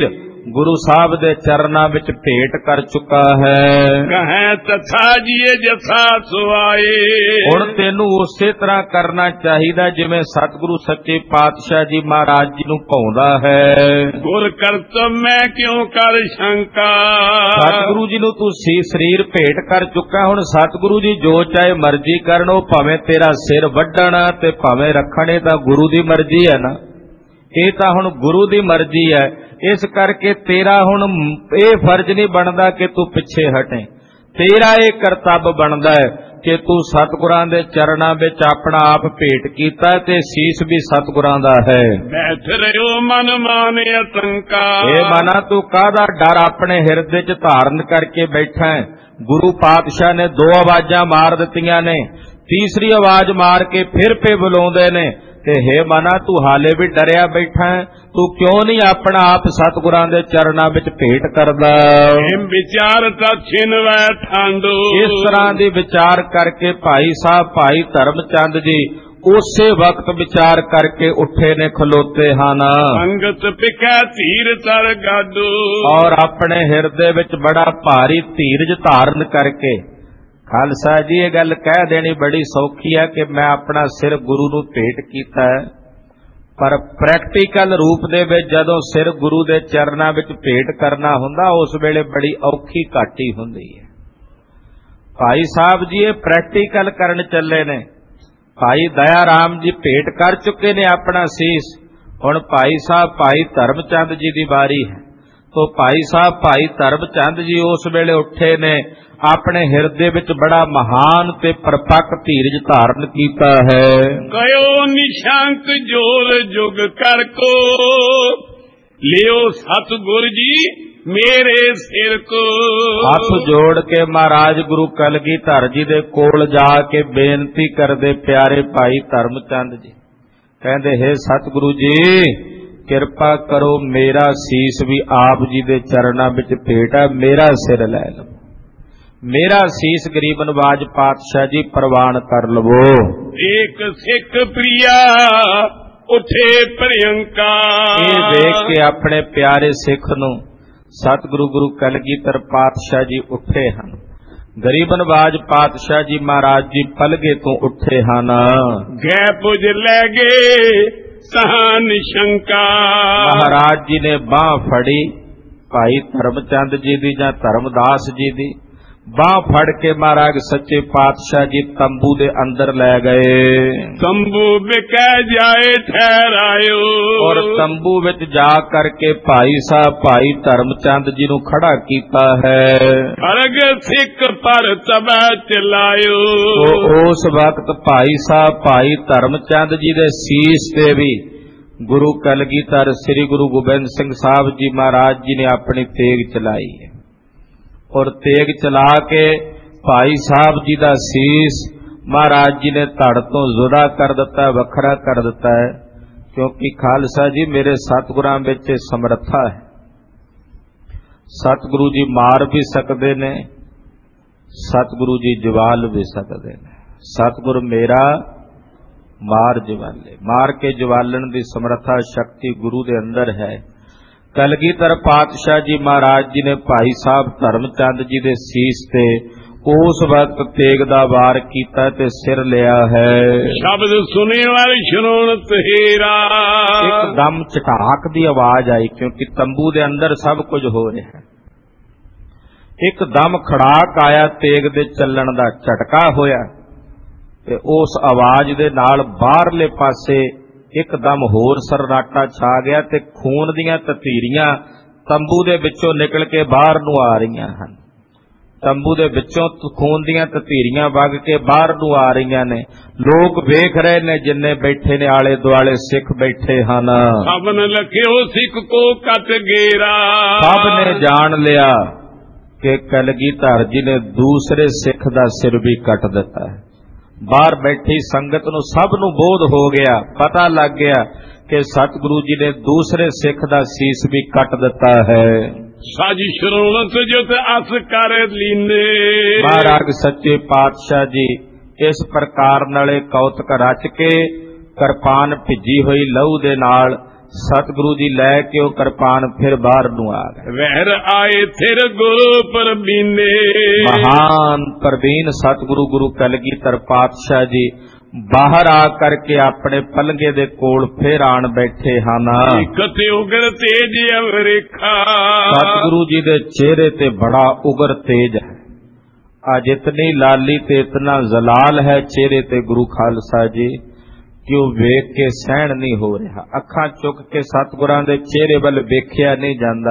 ਗੁਰੂ ਸਾਹਿਬ ਦੇ ਚਰਨਾਂ ਵਿੱਚ ਭੇਟ ਕਰ ਚੁੱਕਾ ਹੈ। ਕਹੈ ਤਥਾ ਜੀਏ ਜਥਾ ਸੁਆਏ। ਹੁਣ ਤੈਨੂੰ ਉਸੇ ਤਰ੍ਹਾਂ ਕਰਨਾ ਚਾਹੀਦਾ ਜਿਵੇਂ ਸਤਿਗੁਰੂ ਸੱਚੇ ਪਾਤਸ਼ਾਹ ਜੀ ਮਹਾਰਾਜ ਜੀ ਨੂੰ ਭਾਉਂਦਾ ਹੈ। ਗੁਰ ਕਰਤਵ ਮੈਂ ਕਿਉਂ ਕਰ ਸ਼ੰਕਾ। ਸਤਿਗੁਰੂ ਜੀ ਨੂੰ ਤੂੰ ਸੀ ਸਰੀਰ ਭੇਟ ਕਰ ਚੁੱਕਾ, ਹੁਣ ਸਤਿਗੁਰੂ ਜੀ ਜੋ ਚਾਹੇ ਮਰਜ਼ੀ ਕਰਨ, ਉਹ ਭਾਵੇਂ ਤੇਰਾ ਸਿਰ ਵੱਢਣ ਤੇ ਭਾਵੇਂ ਰੱਖਣ, ਇਹ ਤਾਂ ਗੁਰੂ ਦੀ ਮਰਜ਼ੀ ਹੈ ਨਾ, ਇਹ ਤਾਂ ਹੁਣ ਗੁਰੂ ਦੀ ਮਰਜ਼ੀ ਹੈ। ਇਸ ਕਰਕੇ ਤੇਰਾ ਹੁਣ ਇਹ ਫਰਜ਼ ਨਹੀਂ ਬਣਦਾ ਕਿ ਤੂੰ ਪਿੱਛੇ ਹਟੇ, ਤੇਰਾ ਇਹ ਕਰਤੱਵ ਬਣਦਾ ਹੈ ਕਿ ਤੂੰ ਸਤਿਗੁਰਾਂ ਦੇ ਚਰਨਾਂ ਵਿੱਚ ਆਪਣਾ ਆਪ ਭੇਟ ਕੀਤਾ ਤੇ ਸੀਸ ਵੀ ਸਤਿਗੁਰਾਂ ਦਾ ਹੈ। ਬੈਠ ਰਿਓ ਮਨ ਮਾਨੇ ਅਤੰਕਾ। ਇਹ ਮਨਾ ਤੂੰ ਕਾਹਦਾ ਡਰ ਆਪਣੇ ਹਿਰਦੇ 'ਚ ਧਾਰਨ ਕਰਕੇ ਬੈਠਾ ਹੈ। ਗੁਰੂ ਪਾਤਸ਼ਾਹ ਨੇ ਦੋ ਆਵਾਜ਼ਾਂ ਮਾਰ ਦਿੱਤੀਆਂ ਨੇ, ਤੀਸਰੀ ਆਵਾਜ਼ ਮਾਰ ਕੇ ਫਿਰ ਪੇ ਬੁਲਾਉਂਦੇ ਨੇ ਤੇ ਹੇ ਮਨਾ ਤੂੰ ਹਾਲੇ ਵੀ ਡਰਿਆ ਬੈਠਾ ਹੈ, ਤੂੰ ਕਿਉਂ ਨਹੀਂ ਆਪਣਾ ਆਪ ਸਤਿਗੁਰਾਂ ਦੇ ਚਰਨਾਂ ਵਿੱਚ ਭੇਟ ਕਰਦਾ। ਇਹ ਵਿਚਾਰ ਤਾਂ ਛਿਨਵੈ ਠਾਂਡੋ। ਇਸ ਤਰ੍ਹਾਂ ਦੀ ਵਿਚਾਰ ਕਰਕੇ ਭਾਈ ਸਾਹਿਬ ਭਾਈ ਧਰਮਚੰਦ ਜੀ ਉਸੇ ਵਕਤ ਵਿਚਾਰ ਕਰਕੇ ਉੱਠੇ ਨੇ, ਖਲੋਤੇ ਹਨ। ਸੰਗਤ ਪਿਕੈ ਧੀਰ ਤਰ ਗਾਡੋ। ਔਰ ਆਪਣੇ ਹਿਰਦੇ ਵਿੱਚ ਬੜਾ ਭਾਰੀ ਧੀਰਜ ਧਾਰਨ ਕਰਕੇ, ਖਾਲਸਾ ਜੀ ਇਹ ਗੱਲ ਕਹਿ ਦੇਣੀ ਬੜੀ ਸੌਖੀ ਹੈ ਕਿ ਮੈਂ ਆਪਣਾ ਸਿਰ ਗੁਰੂ ਨੂੰ ਭੇਟ ਕੀਤਾ ਹੈ, ਪਰ ਪ੍ਰੈਕਟੀਕਲ ਰੂਪ ਦੇ ਵਿੱਚ ਜਦੋਂ ਸਿਰ ਗੁਰੂ ਦੇ ਚਰਨਾਂ ਵਿੱਚ ਭੇਟ ਕਰਨਾ ਹੁੰਦਾ ਉਸ ਵੇਲੇ ਬੜੀ ਔਖੀ ਘਾਟੀ ਹੁੰਦੀ ਹੈ। ਭਾਈ ਸਾਹਿਬ ਜੀ ਇਹ ਪ੍ਰੈਕਟੀਕਲ ਕਰਨ ਚੱਲੇ ਨੇ। ਭਾਈ ਦਇਆ ਰਾਮ ਜੀ ਭੇਟ ਕਰ ਚੁੱਕੇ ਨੇ ਆਪਣਾ ਸੀਸ, ਹੁਣ ਭਾਈ ਸਾਹਿਬ ਭਾਈ ਧਰਮਚੰਦ ਜੀ ਦੀ ਵਾਰੀ ਹੈ। ਤੋ ਭਾਈ ਸਾਹਿਬ ਭਾਈ ਧਰਮਚੰਦ ਜੀ ਉਸ ਵੇਲੇ ਉੱਠੇ ਨੇ, ਆਪਣੇ ਹਿਰਦੇ ਵਿੱਚ ਬੜਾ ਮਹਾਨ ਤੇ ਪਰਪੱਕ ਧੀਰਜ ਧਾਰਨ ਕੀਤਾ ਹੈ। ਕਯੋ ਨਿਸ਼ੰਕ ਜੋਰ ਜੁਗ ਕਰ ਕੋ, ਲਿਓ ਸਤਿਗੁਰ ਜੀ ਮੇਰੇ ਸਿਰ ਕੋ। ਹੱਥ ਜੋੜ ਕੇ ਮਹਾਰਾਜ ਗੁਰੂ ਕਲਗੀਧਰ ਜੀ ਦੇ ਕੋਲ ਜਾ ਕੇ ਬੇਨਤੀ ਕਰਦੇ ਪਿਆਰੇ ਭਾਈ ਧਰਮਚੰਦ ਜੀ, ਕਹਿੰਦੇ ਹੈ ਸਤਿਗੁਰੂ ਜੀ ਕਿਰਪਾ ਕਰੋ, ਮੇਰਾ ਸੀਸ ਵੀ ਆਪ ਜੀ ਦੇ ਚਰਨਾਂ ਵਿੱਚ ਭੇਟ ਹੈ, ਮੇਰਾ ਸਿਰ ਲੈ ਲਓ, ਮੇਰਾ ਸੀਸ ਗਰੀਬ ਨਵਾਜ ਪਾਤਸ਼ਾਹ ਜੀ ਪ੍ਰਵਾਨ ਕਰ ਲਵੋ। ਇੱਕ ਸਿੱਖ ਪ੍ਰਿਆ ਉਠੇ ਪ੍ਰਿਯੰਕਾ। ਇਹ ਦੇਖ ਕੇ ਆਪਣੇ ਪਿਆਰੇ ਸਿੱਖ ਨੂੰ ਸਤਿਗੁਰੂ ਗੁਰੂ ਕਲਗੀਧਰ ਪਾਤਸ਼ਾਹ ਜੀ ਉੱਠੇ ਹਨ। ਗਰੀਬ ਨਵਾਜ ਪਾਤਸ਼ਾਹ ਜੀ ਮਹਾਰਾਜ ਜੀ ਪਲਗੇ ਤੋਂ ਉੱਠੇ ਹਨ। ਗੈ ਪੁਜ ਲੈ ਗਏ ਸਹਾਨ ਸ਼ੰਕਾ। ਮਹਾਰਾਜ ਜੀ ਨੇ ਬਾਹ ਫੜੀ ਭਾਈ ਧਰਮਚੰਦ ਜੀ ਦੀ ਜਾਂ ਧਰਮਦਾਸ ਜੀ ਦੀ, ਬਾਹ ਫੜ ਕੇ ਮਹਾਰਾਜ ਸੱਚੇ ਪਾਤਸ਼ਾਹ ਜੀ ਤੰਬੂ ਦੇ ਅੰਦਰ ਲੈ ਗਏ। ਤੰਬੂ ਵਿਕੈ ਜਾਏ ਠਹਿਰਾਇਓ। ਔਰ ਤੰਬੂ ਵਿੱਚ ਜਾ ਕਰਕੇ ਭਾਈ ਸਾਹਿਬ ਭਾਈ ਧਰਮਚੰਦ ਜੀ ਨੂੰ ਖੜਾ ਕੀਤਾ ਹੈ। ਅਰਗ ਸਿੱਖ ਪਰ ਤਬੈ ਚਲਾਇਓ। ਉਸ ਵਕਤ ਭਾਈ ਸਾਹਿਬ ਭਾਈ ਧਰਮਚੰਦ ਜੀ ਦੇ ਸੀਸ ਤੇ ਵੀ ਗੁਰੂ ਕਲਗੀਧਰ ਸ੍ਰੀ ਗੁਰੂ ਗੋਬਿੰਦ ਸਿੰਘ ਸਾਹਿਬ ਜੀ ਮਹਾਰਾਜ ਜੀ ਨੇ ਆਪਣੀ ਤੇਗ ਚਲਾਈ ਹੈ। ਔਰ ਤੇਗ ਚਲਾ ਕੇ ਭਾਈ ਸਾਹਿਬ ਜੀ ਦਾ ਸੀਸ ਮਹਾਰਾਜ ਜੀ ਨੇ ਧੜ ਤੋਂ ਜੁਦਾ ਕਰ ਦਿੱਤਾ, ਵੱਖਰਾ ਕਰ ਦਿੱਤਾ ਹੈ, ਕਿਉਂਕਿ ਖਾਲਸਾ ਜੀ ਮੇਰੇ ਸਤਿਗੁਰਾਂ ਵਿੱਚ ਸਮਰੱਥਾ ਹੈ। ਸਤਿਗੁਰੂ ਜੀ ਮਾਰ ਵੀ ਸਕਦੇ ਨੇ, ਸਤਿਗੁਰੂ ਜੀ ਜਵਾਲ ਵੀ ਸਕਦੇ ਨੇ। ਸਤਿਗੁਰ ਮੇਰਾ ਮਾਰ ਜਵਾਲੇ, ਮਾਰ ਕੇ ਜਵਾਲਣ ਦੀ ਸਮਰੱਥਾ ਸ਼ਕਤੀ ਗੁਰੂ ਦੇ ਅੰਦਰ ਹੈ। ਕਲਗੀਧਰ ਪਾਤਸ਼ਾਹ ਜੀ ਮਹਾਰਾਜ ਜੀ ਨੇ ਭਾਈ ਸਾਹਿਬ ਧਰਮਚੰਦ ਜੀ ਦੇ ਸੀਸ ਤੇ ਉਸ ਵਕਤ ਤੇਗ ਦਾ ਵਾਰ ਕੀਤਾ ਤੇ ਸਿਰ ਲਿਆ ਹੈ। ਸ਼ਬਦ ਸੁਨੇ ਵਾਲੇ ਸ਼ਰੋਣ ਤੇਰਾ। ਇੱਕਦਮ ਝਟਾਕ ਦੀ ਆਵਾਜ਼ ਆਈ, ਕਿਉਂਕਿ ਤੰਬੂ ਦੇ ਅੰਦਰ ਸਭ ਕੁਝ ਹੋ ਰਿਹਾ ਹੈ। ਇੱਕਦਮ ਖੜਾਕ ਆਇਆ, ਤੇਗ ਦੇ ਚੱਲਣ ਦਾ ਝਟਕਾ ਹੋਇਆ ਤੇ ਉਸ ਆਵਾਜ਼ ਦੇ ਨਾਲ ਬਾਹਰਲੇ ਪਾਸੇ ਇੱਕਦਮ ਹੋਰ ਸਰਨਾਟਾ ਛਾ ਗਿਆ ਤੇ ਖੂਨ ਦੀਆਂ ਤਤੀਰੀਆਂ ਤੰਬੂ ਦੇ ਵਿੱਚੋਂ ਨਿਕਲ ਕੇ ਬਾਹਰ ਨੂੰ ਆ ਰਹੀਆਂ ਹਨ। ਤੰਬੂ ਦੇ ਵਿੱਚੋਂ ਖੂਨ ਦੀਆਂ ਤਤੀਰੀਆਂ ਵਗ ਕੇ ਬਾਹਰ ਨੂੰ ਆ ਰਹੀਆਂ ਨੇ। ਲੋਕ ਵੇਖ ਰਹੇ ਨੇ, ਜਿੰਨੇ ਬੈਠੇ ਨੇ ਆਲੇ ਦੁਆਲੇ ਸਿੱਖ ਬੈਠੇ ਹਨ। ਸਭ ਨੇ ਲਖਿਓ ਸਿੱਖ ਕੋ ਕੱਟ ਗੇਰਾ। ਸਭ ਨੇ ਜਾਣ ਲਿਆ ਕਿ ਕਲਗੀਧਰ ਜੀ ਨੇ ਦੂਸਰੇ ਸਿੱਖ ਦਾ ਸਿਰ ਵੀ ਕੱਟ ਦਿੱਤਾ ਹੈ। ਬਾਹਰ ਬੈਠੀ ਸੰਗਤ ਨੂੰ ਸਭ ਨੂੰ ਬੋਧ ਹੋ ਗਿਆ, ਪਤਾ ਲੱਗ ਗਿਆ ਕਿ ਸਤਿਗੁਰੂ ਜੀ ਨੇ ਦੂਸਰੇ ਸਿੱਖ ਦਾ ਸੀਸ ਵੀ ਕੱਟ ਦਿੱਤਾ ਹੈ। ਸਾਜੀ ਸ਼ਰੋਣਤ ਜੁਤ ਅਸ ਕਰ ਲੀਨੇ। ਮਹਾਰਾਜ ਸੱਚੇ ਪਾਤਸ਼ਾਹ ਜੀ ਇਸ ਪ੍ਰਕਾਰ ਨਾਲੇ ਕੌਤਕ ਰਚ ਕੇ ਕਿਰਪਾਨ ਭਿੱਜੀ ਹੋਈ ਲਹੂ ਦੇ ਨਾਲ ਸਤਿਗੁਰੂ ਜੀ ਲੈ ਕੇ ਉਹ ਕਿਰਪਾਨ ਫਿਰ ਬਾਹਰ ਨੂੰ ਆ ਗਏ। ਵਹਿਰ ਆਏ ਫਿਰ ਗੁਰੂ ਪ੍ਰਬੀਨੇ, ਮਹਾਨ ਪ੍ਰਬੀਨ ਸਤਿਗੁਰੂ ਗੁਰੂ ਕਲਗੀਧਰ ਪਾਤਸ਼ਾਹ ਜੀ ਬਾਹਰ ਆ ਕਰਕੇ ਆਪਣੇ ਪਲੰਗੇ ਦੇ ਕੋਲ ਫਿਰ ਆਣ ਬੈਠੇ ਹਨ। ਕਤੇ ਉਗਰ ਤੇਜ ਅਵਰੇਖਾ, ਸਤਿਗੁਰੂ ਜੀ ਦੇ ਚਿਹਰੇ ਤੇ ਬੜਾ ਉਗਰ ਤੇਜ ਹੈ। ਅੱਜ ਇਤਨੀ ਲਾਲੀ ਤੇ ਇਤਨਾ ਜ਼ਲਾਲ ਹੈ ਚਿਹਰੇ ਤੇ ਗੁਰੂ ਖਾਲਸਾ ਜੀ ਕਿ ਉਹ ਵੇਖ ਕੇ ਸਹਿਣ ਨਹੀਂ ਹੋ ਰਿਹਾ। ਅੱਖਾਂ ਚੁੱਕ ਕੇ ਸਤਿਗੁਰਾਂ ਦੇ ਚਿਹਰੇ ਵੱਲ ਵੇਖਿਆ ਨਹੀਂ ਜਾਂਦਾ।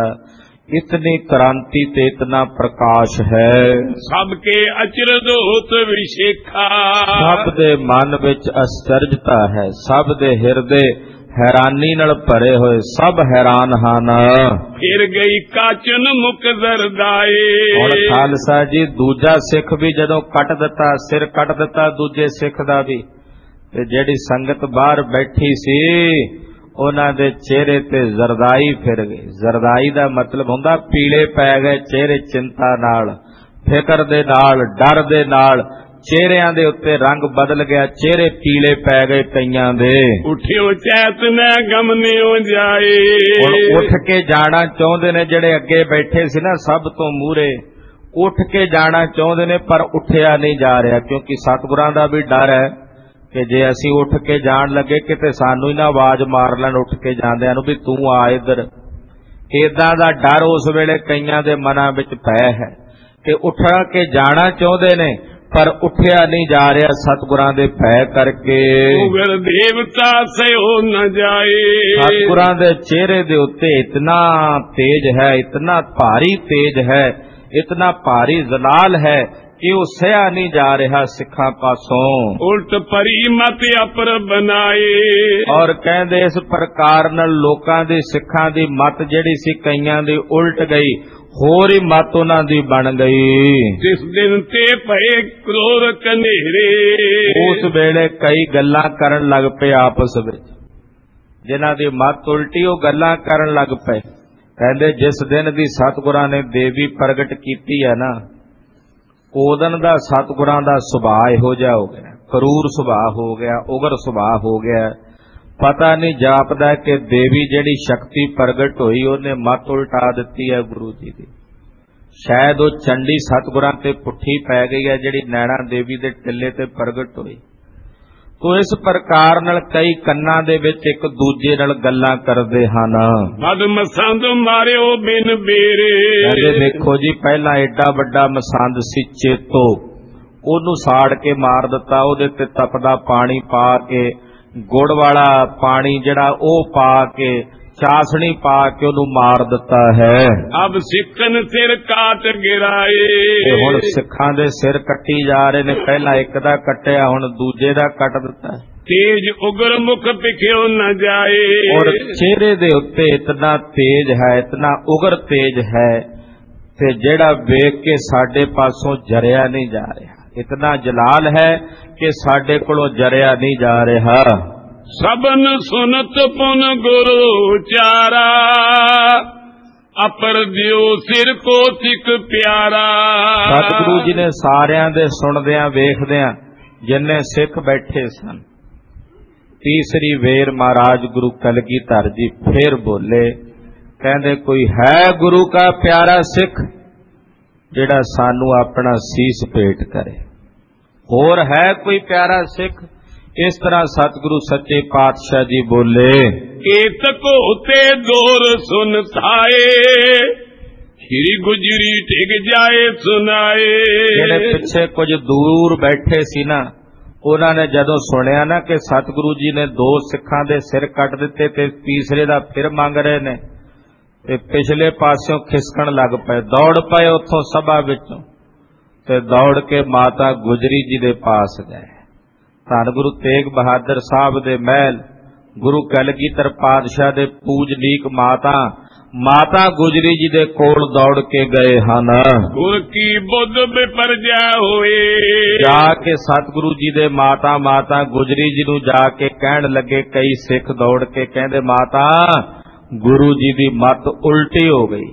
इतनी क्रांति ते इतना प्रकाश है। सबके अचरज होत विशेखा, सब दे मन विच आश्चर्यता है। सब दे हिरदे हैरानी नाल भरे होए, सब हैरान हन। फिर गई काचन मुख जरदाए। हुण खालसा जी दूजा सिख भी जदों कट दिता, सिर कट दिता दूजे सिख दा भी, ते जिहड़ी संगत बाहर बैठी सी उन्हां दे चेहरे ते जरदाई फिर गई। जरदाई दा मतलब हुंदा पीले पै गए चेहरे, चिंता नाल, फिकर दे नाल, डर दे नाल चेहरिਆਂ ਦੇ ਉੱਤੇ रंग बदल गया, चेहरे पीले पै गए कईयां दे। उठियो चैत न गमनियो जाए। हुण उठ के जाना चाहुंदे ने ਜਿਹੜੇ ਅੱਗੇ ਬੈਠੇ ਸੀ ਨਾ ਸਭ ਤੋਂ ਮੂਹਰੇ, ਉੱਠ ਕੇ ਜਾਣਾ ਚਾਹੁੰਦੇ ਨੇ ਪਰ ਉੱਠਿਆ ਨਹੀਂ ਜਾ ਰਿਹਾ, ਕਿਉਂਕਿ ਸਤਿਗੁਰਾਂ ਦਾ ਵੀ ਡਰ ਹੈ ਕਿ ਜੇ ਅਸੀਂ ਉੱਠ ਕੇ ਜਾਣ ਲੱਗੇ ਕਿਤੇ ਸਾਨੂੰ ਹੀ ਨਾ ਆਵਾਜ਼ ਮਾਰ ਲੈਣ ਉੱਠ ਕੇ ਜਾਂਦਿਆਂ ਨੂੰ ਵੀ ਤੂੰ ਆ ਇੱਧਰ। ਏਦਾਂ ਦਾ ਡਰ ਉਸ ਵੇਲੇ ਕਈਆਂ ਦੇ ਮਨਾਂ ਵਿੱਚ ਪਿਆ ਹੈ ਕਿ ਉੱਠ ਕੇ ਜਾਣਾ ਚਾਹੁੰਦੇ ਨੇ ਪਰ ਉੱਠਿਆ नहीं जा रहा सतगुरां दे भै करके। उगर देवता सहो न जाए। सतगुरां दे चेहरे दे उत्ते इतना तेज है, इतना भारी तेज है, इतना भारी जलाल है कि वो सहा नहीं जा रहा सिखा पासों। उल्ट परी मत अपर बनाए। और कहंदे इस प्रकार नाल लोकां दी सिखां दी मत जिहड़ी सी कईयां दी उल्ट गई, होर ही मत उन्हां दी बन गई। जिस दिन ते भए क्रोर कनेरे। उस वेले कई गल्लां करन लग पे आपस विच, जिन्हां दी मत उल्टी ओ गल्लां करन लग पे। कहंदे जिस दिन दी सतगुरां ने देवी प्रगट कीती है ना, उदन दा सतगुरां दा सुभाअ इहो जिहा हो गया, करूर सुभाअ हो गया, उगर सुभाअ हो गया। पता नहीं जापदा कि देवी जिहड़ी शक्ति प्रगट हुई उन्हें मत उल्टा दिती है गुरु जी दी। शायद वो चंडी सतगुरां ते पुट्ठी पै गई है जिहड़ी नैना देवी दे टिल्ले ते प्रगट हुई। तो इस प्रकार नाल कई कन्नां दे विच एक दूजे नाल गल्लां करदे हन। बद मसंद मारियो बिन बेरे। कहंदे देखो जी पहला एडा वड्डा मसंद सी चेतो, ओनू साड़ के मार दिता, ओदे ते तपदा पानी पा के, गुड़ वाला पानी जड़ा ओ पा के, चासनी पा के ओनू मार दिता है। अब सिखन सिर काट गिराए। हुण सिखां दे सिर कट्टी जा रहे ने, पहला एक दा कट्टिया हुण दूजे दा कट दिता। तेज उग्र मुख पिखियो न जाए। और चेहरे दे उत्ते इतना तेज है, इतना उग्र तेज है ते जेड़ा वेख के साडे पासों जरिया नहीं जा रहा। इतना जलाल है कि साडे कोलों जरिया नहीं जा रहा। सबन सुनत पुन गुरु चारा, अपर दियो सिर को सिख प्यारा। सतगुरु जी ने सारियां दे सुनदियां वेखदियां जिन्ने सिख बैठे सन, तीसरी वेर महाराज गुरु कलगीधर जी फिर बोले, कहंदे कोई है गुरु का प्यारा सिख जिहड़ा सानू अपना सीस भेंट करे? होर है कोई प्यारा सिख? इस तरह सतगुरु सच्चे पातशाह जी बोले, केतक होते दोर सुन थाए, श्री गुजरी टिक जाए सुनाए। जेड़े पिछे कुछ दूर बैठे सी ना, उन्होंने जदों सुनिया ना कि सतगुरु जी ने दो सिखां दे सिर कट दिते ते तीसरे दा फिर मंग रहे ने, ते पिछले पासों खिसकण लग पे, दौड़ पए उत्थों सभा विचों ते दौड़ के माता गुजरी जी दे पास गए। धन गुरु तेग बहादुर साहब दे महल गुरु कलगीधर पातशाह दे पूजनीक माता माता गुजरी जी दे कोल दौड़ के गए हन। गुर की बुद्ध विपरजा होए। जाके सतगुरु जी दे माता माता गुजरी जी नू जाके कहण लगे, कई सिख दौड़ के कहंदे माता गुरु जी दी मत उल्टी हो गई।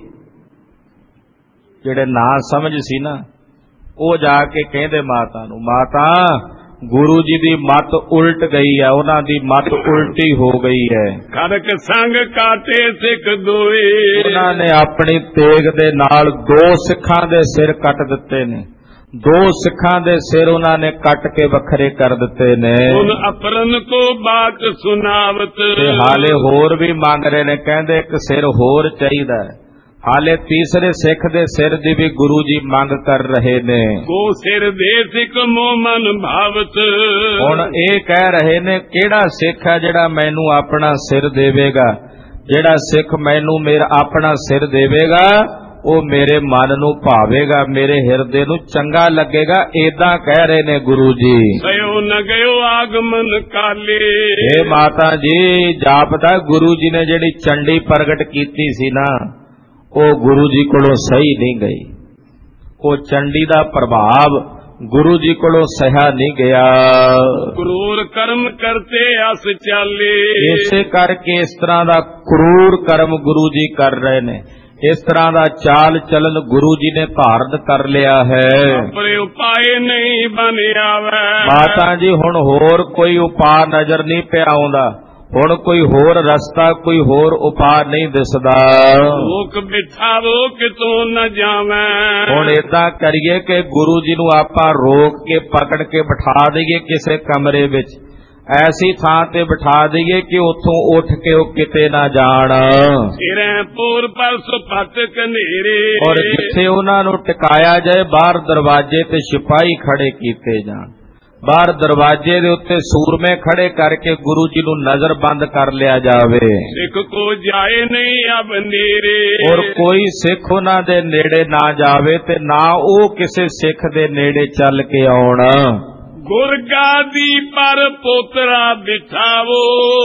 जेड़े ना समझ सी ना, वो जाके कहंदे माता नू, माता ਗੁਰੂ ਜੀ ਦੀ ਮੱਤ ਉਲਟ ਗਈ ਹੈ, ਉਹਨਾਂ ਦੀ ਮੱਤ ਉਲਟੀ ਹੋ ਗਈ ਹੈ। ਖੜਕ ਸੰਗ ਕਾਟੇ ਸਿੱਖ ਦੋਏ, ਉਹਨਾਂ ਨੇ ਆਪਣੀ ਤੇਗ ਦੇ ਨਾਲ ਦੋ ਸਿੱਖਾਂ ਦੇ ਸਿਰ ਕੱਟ ਦਿੱਤੇ ਨੇ। ਦੋ ਸਿੱਖਾਂ ਦੇ ਸਿਰ ਉਹਨਾਂ ਨੇ ਕੱਟ ਕੇ ਵੱਖਰੇ ਕਰ ਦਿੱਤੇ ਨੇ। ਹੁਣ ਅਪਰਨ ਕੋ ਬਾਤ ਸੁਨਾਵਤ, ਤੇ ਹਾਲੇ ਹੋਰ ਵੀ ਮੰਗ ਰਹੇ ਨੇ, ਕਹਿੰਦੇ ਇੱਕ ਸਿਰ ਹੋਰ ਚਾਹੀਦਾ ਹੈ। ਹਾਲੇ ਤੀਸਰੇ ਸਿੱਖ ਦੇ ਸਿਰ ਦੀ ਵੀ ਗੁਰੂ ਜੀ ਮੰਗ ਕਰ ਰਹੇ ਨੇ। ਕੋ ਸਿਰ ਦੇ ਸਿੱਖ ਮੋਮਨ ਭਾਵਤ, ਹੁਣ ਇਹ ਕਹਿ ਰਹੇ ਨੇ ਕਿਹੜਾ ਸਿੱਖ ਹੈ ਜਿਹੜਾ ਮੈਨੂੰ ਆਪਣਾ ਸਿਰ ਦੇਵੇਗਾ। ਜਿਹੜਾ ਸਿੱਖ ਮੈਨੂੰ ਮੇਰਾ ਆਪਣਾ ਸਿਰ ਦੇਵੇਗਾ ਉਹ ਮੇਰੇ ਮਨ ਨੂੰ ਭਾਵੇਗਾ, ਮੇਰੇ ਹਿਰਦੇ ਨੂੰ ਚੰਗਾ ਲੱਗੇਗਾ। ਏਦਾਂ ਕਹਿ ਰਹੇ ਨੇ ਗੁਰੂ ਜੀ। ਸਯੋ ਨ ਗਇਓ ਆਗਮਨ ਕਾਲੇ, ਇਹ ਮਾਤਾ ਜੀ ਜਾਪਦਾ ਗੁਰੂ ਜੀ ਨੇ ਜਿਹੜੀ ਚੰਡੀ ਪ੍ਰਗਟ ਕੀਤੀ ਸੀ ਨਾ, ਉਹ ਗੁਰੂ ਜੀ ਕੋਲੋਂ ਸਹੀ ਨਹੀਂ ਗਈ। ਉਹ ਚੰਡੀ ਦਾ ਪ੍ਰਭਾਵ ਗੁਰੂ ਜੀ ਕੋਲੋਂ ਸਹਿਆ ਨਹੀਂ ਗਿਆ। ਕਰੂਰ ਕਰਮ ਕਰਤੇ ਅਸ ਚਾਲੇ, ਇਸੇ ਕਰਕੇ ਇਸ ਤਰ੍ਹਾਂ ਦਾ ਕਰੂਰ ਕਰਮ ਗੁਰੂ ਜੀ ਕਰ ਰਹੇ ਨੇ। ਇਸ ਤਰ੍ਹਾਂ ਦਾ ਚਾਲ ਚਲਨ ਗੁਰੂ ਜੀ ਨੇ ਧਾਰਨ ਕਰ ਲਿਆ ਹੈ। ਆਪਣੇ ਉਪਾਏ ਨਹੀਂ ਬਣਿਆ ਵੈ, ਮਾਤਾ ਜੀ ਹੁਣ ਹੋਰ ਕੋਈ ਉਪਾਅ ਨਜ਼ਰ ਨਹੀਂ ਪਿਆ ਆਉਂਦਾ। ਹੁਣ ਕੋਈ ਹੋਰ ਰਸਤਾ, ਕੋਈ ਹੋਰ ਉਪਾਅ ਨਹੀਂ ਦਿਸਦਾ। ਲੋਕ ਬਿਠਾਵੋ ਕਿਤੋਂ न ਜਾਵੇਂ, ਹੁਣ ਏਦਾਂ ਕਰੀਏ ਕਿ ਗੁਰੂ ਜੀ ਨੂੰ ਆਪਾਂ ਰੋਕ ਕੇ ਪਕੜ ਕੇ ਬਿਠਾ ਦਈਏ ਕਿਸੇ ਕਮਰੇ ਵਿੱਚ, ਐਸੀ ਥਾਂ ਤੇ ਬਿਠਾ ਦਈਏ ਕਿ ਉੱਥੋਂ ਉੱਠ ਕੇ ਉਹ ਕਿਤੇ ਨਾ ਜਾਣ। ਸਿਰੇ ਪੂਰ ਪਰਸ ਪੱਟ ਕਨੇਰੇ, ਔਰ ਜਿੱਥੇ ਉਹਨਾਂ ਨੂੰ ਟਿਕਾਇਆ ਜਾਏ ਬਾਹਰ ਦਰਵਾਜ਼ੇ ਤੇ ਸਿਪਾਹੀ ਖੜੇ ਕੀਤੇ ਜਾਣ। ਬਾਹਰ ਦਰਵਾਜ਼ੇ ਦੇ ਉੱਤੇ ਸੂਰਮੇ ਖੜੇ ਕਰਕੇ ਗੁਰੂ ਜੀ ਨੂੰ ਨਜ਼ਰਬੰਦ ਕਰ ਲਿਆ ਜਾਵੇ। ਸਿੱਖ ਕੋ ਜਾਏ ਨਹੀਂ ਅਬ ਨੇਰੇ, ਔਰ ਕੋਈ ਸਿੱਖ ਉਹਨਾਂ ਦੇ ਨੇੜੇ ਨਾ ਜਾਵੇ ਤੇ ਨਾ ਉਹ ਕਿਸੇ ਸਿੱਖ ਦੇ ਨੇੜੇ ਚੱਲ ਕੇ ਆਉਣ। ਗੁਰਗਾਦੀ ਪਰ ਪੋਤਰਾ ਬਿਠਾਵੋ,